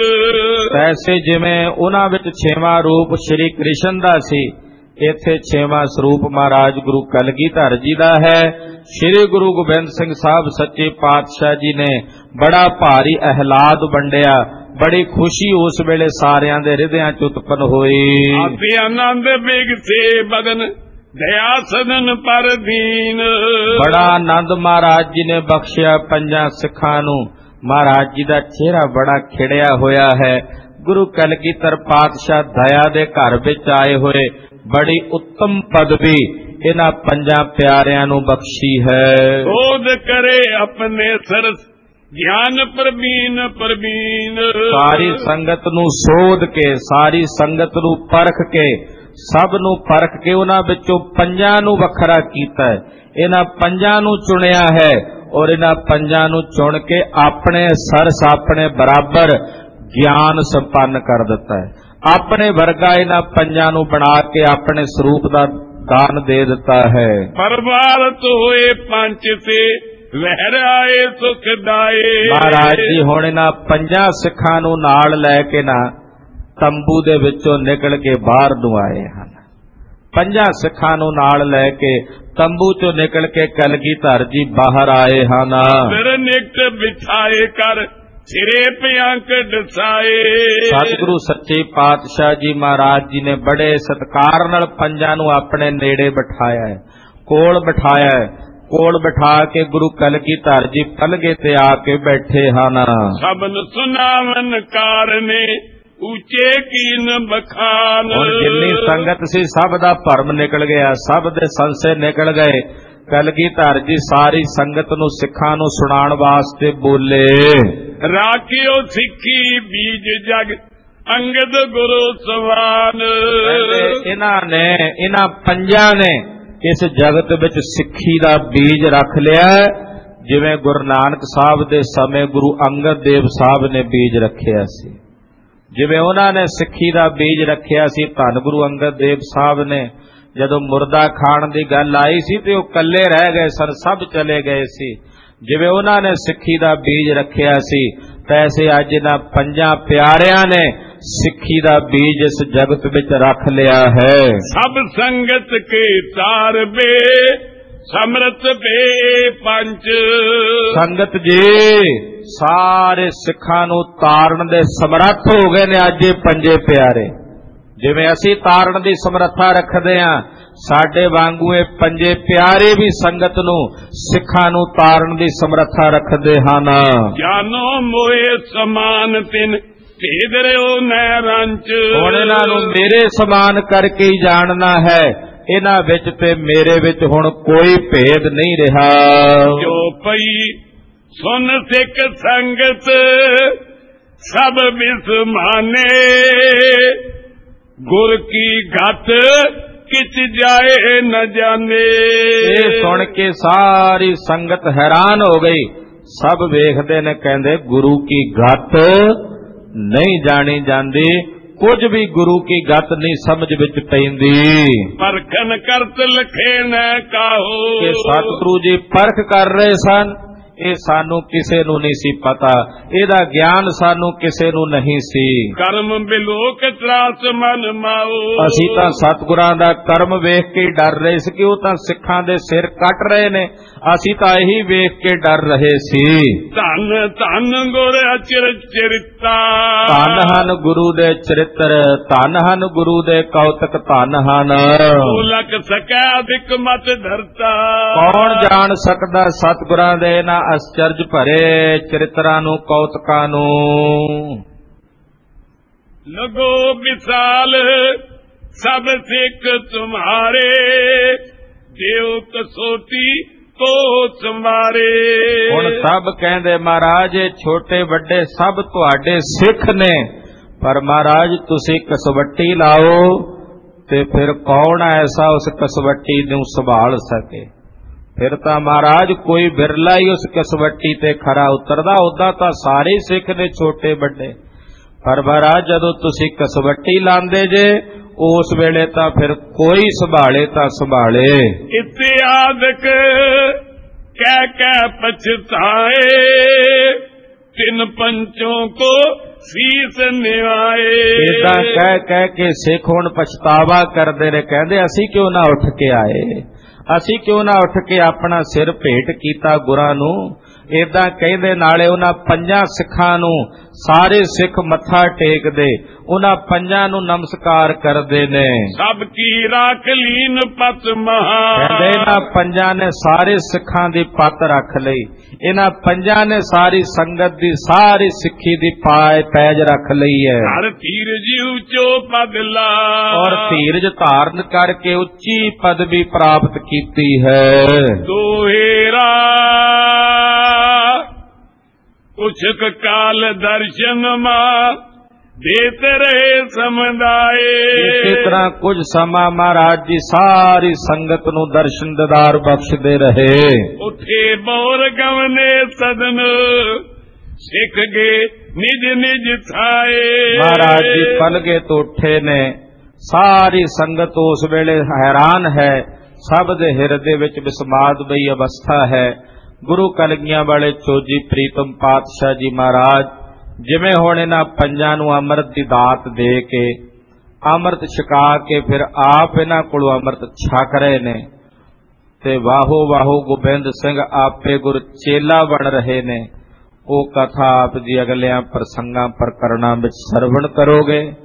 ਐਸੇ ਜਿਵੇਂ ਉਹਨਾਂ ਵਿੱਚ ਛੇਵਾਂ ਰੂਪ ਸ਼੍ਰੀ ਕ੍ਰਿਸ਼ਨ ਦਾ ਸੀ, ਇੱਥੇ ਛੇਵਾਂ ਸਰੂਪ ਮਹਾਰਾਜ ਗੁਰੂ ਕਲਗੀਧਰ ਜੀ ਦਾ ਹੈ। ਸ਼੍ਰੀ ਗੁਰੂ ਗੋਬਿੰਦ ਸਿੰਘ ਸਾਹਿਬ ਸੱਚੇ ਪਾਤਸ਼ਾਹ ਜੀ ਨੇ ਬੜਾ ਭਾਰੀ ਅਹਿਲਾਦ ਵੰਡਿਆ, ਬੜੀ ਖੁਸ਼ੀ ਉਸ ਵੇਲੇ ਸਾਰਿਆਂ ਦੇ ਹਿਰਦਿਆਂ ਚ ਉਤਪਨ ਹੋਈ। ਆਪੇ ਆਨੰਦ ਬਿਗਸੇ ਬਦਨ ਦਇਆ ਸਦਨ ਪਰ ਦੀਨ। ਬੜਾ ਆਨੰਦ ਮਹਾਰਾਜ ਜੀ ਨੇ ਬਖਸ਼ਿਆ ਪੰਜਾਂ ਸਿੱਖਾਂ ਨੂੰ। ਮਹਾਰਾਜ ਜੀ ਦਾ ਚਿਹਰਾ ਬੜਾ ਖਿੜਿਆ ਹੋਇਆ ਹੈ। ਗੁਰੂ ਕਲਗੀਧਰ ਪਾਤਸ਼ਾਹ ਦਇਆ ਦੇ ਘਰ ਵਿੱਚ ਆਏ ਹੋਏ ਬੜੀ ਉੱਤਮ ਪਦਵੀ ਇਹਨਾਂ ਪੰਜਾਂ ਪਿਆਰਿਆਂ ਨੂੰ ਬਖਸ਼ੀ ਹੈ। ਸੋਧ ਕਰੇ ਆਪਣੇ ਸਰਸ ਗਿਆਨ ਪ੍ਰਬੀਨ ਪ੍ਰਬੀਨ। ਸਾਰੀ ਸੰਗਤ ਨੂੰ ਸੋਧ ਕੇ, ਸਾਰੀ ਸੰਗਤ ਨੂੰ ਪਰਖ ਕੇ, ਸਭ ਨੂੰ ਪਰਖ ਕੇ ਉਹਨਾਂ ਵਿੱਚੋਂ ਪੰਜਾਂ ਨੂੰ ਵੱਖਰਾ ਕੀਤਾ ਹੈ। ਇਹਨਾਂ ਪੰਜਾਂ ਨੂੰ ਚੁਣਿਆ ਹੈ ਔਰ ਇਹਨਾਂ ਪੰਜਾਂ ਨੂੰ ਚੁਣ ਕੇ ਆਪਣੇ ਸਰਸ ਆਪਣੇ ਬਰਾਬਰ ਗਿਆਨ ਸੰਪੰਨ ਕਰ ਦਿੱਤਾ ਹੈ। ਆਪਣੇ ਵਰਗਾ ਇਹਨਾਂ ਪੰਜਾਂ ਨੂੰ ਬਣਾ ਕੇ ਆਪਣੇ ਸਰੂਪ ਦਾ ਦਾਨ ਦੇ ਦਿੱਤਾ ਹੈ। ਪਰਵਾਰਤ ਹੋਏ ਪੰਜ ਤੇ ਲਹਿਰ ਆਏ ਸੁਖ ਦਾਏ। ਮਹਾਰਾਜ ਜੀ ਹੁਣ ਇਹਨਾਂ ਪੰਜਾਂ ਸਿੱਖਾਂ ਨੂੰ ਨਾਲ ਲੈ ਕੇ ਨਾ ਤੰਬੂ ਦੇ ਵਿੱਚੋਂ ਨਿਕਲ ਕੇ ਬਾਹਰ ਨੂੰ ਆਏ ਹਨ। ਪੰਜਾਂ ਸਿੱਖਾਂ ਨੂੰ ਨਾਲ ਲੈ ਕੇ ਤੰਬੂ ਚੋਂ ਨਿਕਲ ਕੇ ਕਲਗੀਧਰ ਜੀ ਬਾਹਰ ਆਏ ਹਨ। ਸਿਰ ਨਿਕਟ ਬਿਠਾਏ ਕਰ ਸਿਰੇ ਪਿਆੰਕ ਦਸਾਏ। ਸਤਿਗੁਰੂ ਸੱਚੇ ਪਾਤਸ਼ਾਹ ਜੀ ਮਹਾਰਾਜ ਜੀ ਨੇ ਬੜੇ ਸਤਿਕਾਰ ਨਾਲ ਪੰਜਾਂ ਨੂੰ ਆਪਣੇ ਨੇੜੇ ਬਿਠਾਇਆ ਹੈ, ਕੋਲ ਬਿਠਾਇਆ ਹੈ। ਕੋਲ ਬਿਠਾ ਕੇ ਗੁਰੂ ਕਲਗੀਧਰ ਜੀ ਪਲਗੇ ਤੇ ਆ ਕੇ ਬੈਠੇ ਹਨ। ਸਭਨ ਸੁਨਾਵਨ ਕਾਰਨੇ ਉੱਚੇ ਕੀਨ ਬਖਾਨ। ਹੁਣ ਜਿੰਨੀ ਸੰਗਤ ਸੀ ਸਭ ਦਾ ਭਰਮ ਨਿਕਲ ਗਿਆ, ਸਭ ਦੇ ਸੰਸੇ ਨਿਕਲ ਗਏ। ਕਲਗੀਧਰ ਜੀ ਸਾਰੀ ਸੰਗਤ ਨੂੰ ਸਿੱਖਾਂ ਨੂੰ ਸੁਣਾਉਣ ਵਾਸਤੇ ਬੋਲੇ। ਰਾਖਿਓ ਸਿੱਖੀ ਬੀਜ ਜਗ ਅੰਗਦ ਗੁਰੂ ਸਵਾਨ। ਇਹਨਾਂ ਨੇ ਇਹਨਾਂ ਪੰਜਾਂ ਨੇ ਇਸ ਜਗਤ ਵਿੱਚ ਸਿੱਖੀ ਦਾ ਬੀਜ ਰੱਖ ਲਿਆ, ਜਿਵੇਂ ਗੁਰੂ ਨਾਨਕ ਸਾਹਿਬ ਦੇ ਸਮੇਂ ਗੁਰੂ ਅੰਗਦ ਦੇਵ ਸਾਹਿਬ ਨੇ ਬੀਜ ਰੱਖਿਆ ਸੀ। ਜਿਵੇਂ ਉਹਨਾਂ ਨੇ ਸਿੱਖੀ ਦਾ ਬੀਜ ਰੱਖਿਆ ਸੀ, ਧੰਨ ਗੁਰੂ ਅੰਗਦ ਦੇਵ ਸਾਹਿਬ ਨੇ ਜਦੋਂ ਮੁਰਦਾ ਖਾਣ ਦੀ ਗੱਲ ਆਈ ਸੀ ਤੇ ਉਹ ਇਕੱਲੇ ਰਹਿ ਗਏ ਸਨ, ਸਭ ਚਲੇ ਗਏ ਸੀ। ਜਿਵੇਂ ਉਹਨਾਂ ਨੇ ਸਿੱਖੀ ਦਾ ਬੀਜ ਰੱਖਿਆ ਸੀ, ਤੈਸੇ ਅੱਜ ਇਹਨਾਂ ਪੰਜਾਂ ਪਿਆਰਿਆਂ ਨੇ ਸਿੱਖੀ ਦਾ ਬੀਜ ਇਸ ਜਗਤ ਵਿੱਚ ਰੱਖ ਲਿਆ ਹੈ। ਸਭ ਸੰਗਤ ਕੇ ਤਾਰ ਬੇ ਸਮਰਤ ਬੇ ਪੰਜ। ਸੰਗਤ ਜੀ ਸਾਰੇ ਸਿੱਖਾਂ ਨੂੰ ਤਾਰਨ ਦੇ ਸਮਰੱਥ ਹੋ ਗਏ ਨੇ ਅੱਜ ਇਹ ਪੰਜੇ ਪਿਆਰੇ। ਜਿਵੇਂ ਅਸੀਂ ਤਾਰਨ ਦੀ ਸਮਰੱਥਾ ਰੱਖਦੇ ਹਾਂ, ਸਾਡੇ ਵਾਂਗੂ ਇਹ ਪੰਜੇ ਪਿਆਰੇ ਵੀ ਸੰਗਤ ਨੂੰ ਸਿੱਖਾਂ ਨੂੰ ਤਾਰਨ ਦੀ ਸਮਰੱਥਾ ਰੱਖਦੇ ਹਨ। ਜਾਨੋ ਮੋਏ ਸਮਾਨ ਤਿਨ ਭੇਦ ਰਿਓ ਨੈਰੰਚ। ਹੁਣ ਇਹਨਾਂ ਨੂੰ ਮੇਰੇ ਸਮਾਨ ਕਰਕੇ ਹੀ ਜਾਣਨਾ ਹੈ, ਇਹਨਾਂ ਵਿੱਚ ਤੇ ਮੇਰੇ ਵਿੱਚ ਹੁਣ ਕੋਈ ਭੇਦ ਨਹੀਂ ਰਿਹਾ। ਜੋ ਪਈ ਸੁਨ ਸਿੱਖ ਸੰਗਤ ਸਭ ਬਿਸਮਾਨੇ, ਗੁਰ ਕੀ ਗਤ ਕਿਛ ਜਾਏ ਨ ਜਾਣੇ। ਇਹ ਸੁਣ ਕੇ ਸਾਰੀ ਸੰਗਤ ਹੈਰਾਨ ਹੋ ਗਈ। ਸਭ ਵੇਖਦੇ ਨੇ, ਕਹਿੰਦੇ ਗੁਰੂ ਕੀ ਗਤ ਨਹੀਂ ਜਾਣੀ ਜਾਂਦੀ, ਕੁਝ ਵੀ ਗੁਰੂ ਕੀ ਗਤ ਨਹੀਂ ਸਮਝ ਵਿੱਚ ਪੈਂਦੀ। ਪਰਖਨ ਕਰਤ ਲਖੇ ਨ ਕਾਹੋ, ਕਿ ਸਤਿਗੁਰੂ ਜੀ ਪਰਖ ਕਰ ਰਹੇ ਸਨ, ਇਹ ਸਾਨੂੰ ਕਿਸੇ ਨੂੰ ਨਹੀਂ ਸੀ ਪਤਾ, ਇਹਦਾ ਗਿਆਨ ਸਾਨੂੰ ਕਿਸੇ ਨੂੰ ਨਹੀਂ ਸੀ। ਕਰਮ ਬਿਲੋਕ ਤਰਾਸ ਮਨ ਮਾਓ, ਅਸੀਂ ਤਾਂ ਸਤਿਗੁਰਾਂ ਦਾ ਕਰਮ ਵੇਖ ਕੇ ਡਰ ਰਹੇ ਸੀ ਕਿ ਉਹ ਤਾਂ ਸਿੱਖਾਂ ਦੇ ਸਿਰ ਕੱਟ ਰਹੇ ਨੇ, ਅਸੀਂ ਤਾਂ ਇਹੀ ਵੇਖ ਕੇ ਡਰ ਰਹੇ ਸੀ। ਧੰਨ ਧੰਨ ਗੁਰ ਅਚਰ ਚਰਿਤਾ, ਧੰਨ ਹਨ ਗੁਰੂ ਦੇ ਚਰਿੱਤਰ, ਧੰਨ ਹਨ ਗੁਰੂ ਦੇ ਕੌਤਕ, ਧੰਨ ਹਨ। ਲਖ ਸਕੈ ਅਧਿਕ ਮਤ ਧਰਤਾ, ਕੌਣ ਜਾਣ ਸਕਦਾ ਸਤਿਗੁਰਾਂ ਦੇ ਨਾ ਅਚਰਜ ਭਰੇ ਚਰਿਤਰਾਂ ਨੂੰ, ਕੌਤਕਾਂ ਨੂੰ। ਲਗੋ ਵਿਸਾਲ ਸਭ ਸਿੱਖ ਤੁਮਾਰੇ, ਦੇਉ ਕਸੋਟੀ ਕੋ ਸੰਵਾਰੇ। ਹੁਣ ਸਭ ਕਹਿੰਦੇ ਮਹਾਰਾਜ ਇਹ ਛੋਟੇ ਵੱਡੇ ਸਭ ਤੁਹਾਡੇ ਸਿੱਖ ਨੇ, ਪਰ ਮਹਾਰਾਜ ਤੁਸੀਂ ਕਸਵੱਟੀ ਲਾਓ ਤੇ ਫਿਰ ਕੌਣ ਐਸਾ ਉਸ ਕਸਵੱਟੀ ਨੂੰ ਸੰਭਾਲ ਸਕੇ। ਫਿਰ ਤਾਂ ਮਹਾਰਾਜ ਕੋਈ ਬਿਰਲਾ ਹੀ ਉਸ ਕਸਵੱਟੀ ਤੇ ਖਰਾ ਉਤਰਦਾ, ਉਦਾਂ ਤਾਂ ਸਾਰੇ ਸਿੱਖ ਨੇ ਛੋਟੇ ਵੱਡੇ, ਪਰ ਮਹਾਰਾਜ ਜਦੋਂ ਤੁਸੀਂ ਕਸਵੱਟੀ ਲਾਉਂਦੇ ਜੇ ਉਸ ਵੇਲੇ ਤਾਂ ਫਿਰ ਕੋਈ ਸੰਭਾਲੇ ਤਾਂ ਸੰਭਾਲੇ। ਇਤਿਆਦਕ ਕਹਿ ਕਹਿ ਪਛਤਾਏ, ਤਿੰਨ ਪੰਚੋਂ ਕੋ ਸੀਸ ਨਿਵਾਏ। ਇਦਾਂ ਕਹਿ ਕਹਿ ਕੇ ਸਿੱਖ ਹੁਣ ਪਛਤਾਵਾ ਕਰਦੇ ਨੇ, ਕਹਿੰਦੇ ਅਸੀਂ ਕਿਉਂ ਨਾ ਉੱਠ ਕੇ ਆਏ, ਅਸੀਂ ਕਿਉਂ ਨਾ ਉੱਠ ਕੇ ਆਪਣਾ ਸਿਰ ਭੇਟ ਕੀਤਾ ਗੁਰਾਂ ਨੂੰ। ਏਦਾਂ ਕਹਿੰਦੇ ਨਾਲੇ ਉਹਨਾਂ ਪੰਜਾਂ ਸਿੱਖਾਂ ਨੂੰ ਸਾਰੇ ਸਿੱਖ ਮੱਥਾ ਟੇਕਦੇ, ਉਹਨਾਂ ਪੰਜਾਂ ਨੂੰ ਨਮਸਕਾਰ ਕਰਦੇ ਨੇ। ਸਭ ਕੀ ਰੱਖ ਲੀਨ ਪਤ ਮਹਾ, ਕਹਿੰਦੇ ਇਹਨਾਂ ਪੰਜਾਂ ਨੇ ਸਾਰੇ ਸਿੱਖਾਂ ਦੀ ਪੱਤ ਰੱਖ ਲਈ, ਇਹਨਾਂ ਪੰਜਾਂ ਨੇ ਸਾਰੀ ਸੰਗਤ ਦੀ ਸਾਰੀ ਸਿੱਖੀ ਦੀ ਪਾਏ ਪੈਜ ਰੱਖ ਲਈ ਹੈ। ਹਰ ਧੀਰਜ ਉੱਚੋ ਪਦ ਲਾ, ਔਰ ਧੀਰਜ ਧਾਰਨ ਕਰਕੇ ਉੱਚੀ ਪਦਵੀ ਪ੍ਰਾਪਤ ਕੀਤੀ ਹੈ। ਦੋਹੇਰਾ ਕੁਛਕ ਕਾਲ ਦਰਸ਼ਨ ਮਾ ਦੇਤ ਰਹੇ ਸਮਝਾਏ। ਇਸੇ ਤਰ੍ਹਾਂ ਕੁਝ ਸਮਾਂ ਮਹਾਰਾਜ ਜੀ ਸਾਰੀ ਸੰਗਤ ਨੂੰ ਦਰਸ਼ਨ ਦਿਦਾਰ ਬਖਸ਼ਦੇ ਰਹੇ। ਉੱਥੇ ਬੋਰ ਗਵਨੇ ਸਦਨ ਸਿੱਖ ਗਏ ਨਿਜ ਨਿਜ ਥਾਏ। ਮਹਾਰਾਜ ਜੀ ਪਲਗੇ ਤੋਂ ਉੱਠੇ ਨੇ, ਸਾਰੀ ਸੰਗਤ ਉਸ ਵੇਲੇ ਹੈਰਾਨ ਹੈ, ਸਭ ਦੇ ਹਿਰਦੇ ਵਿੱਚ ਵਿਸਮਾਦ ਬਈ ਅਵਸਥਾ ਹੈ। ਗੁਰੂ ਕਲਗੀਆਂ ਵਾਲੇ ਚੋਜੀ ਪ੍ਰੀਤਮ ਪਾਤਸ਼ਾਹ ਜੀ ਮਹਾਰਾਜ ਜਿਵੇਂ ਹੁਣ ਇਹਨਾਂ ਪੰਜਾਂ ਨੂੰ ਅੰਮ੍ਰਿਤ ਦੀ ਦਾਤ ਦੇ ਕੇ ਅੰਮ੍ਰਿਤ ਛਕਾ ਕੇ ਫਿਰ ਆਪ ਇਹਨਾਂ ਕੋਲੋਂ ਅੰਮ੍ਰਿਤ ਛਕ ਰਹੇ ਨੇ ਤੇ ਵਾਹੋ ਵਾਹੋ ਗੋਬਿੰਦ ਸਿੰਘ ਆਪੇ ਗੁਰ ਚੇਲਾ ਬਣ ਰਹੇ ਨੇ। ਉਹ ਕਥਾ ਆਪ ਜੀ ਅਗਲਿਆਂ ਪ੍ਰਸੰਗਾਂ ਪ੍ਰਕਰਣਾਂ ਵਿੱਚ ਸਰਵਣ ਕਰੋਗੇ।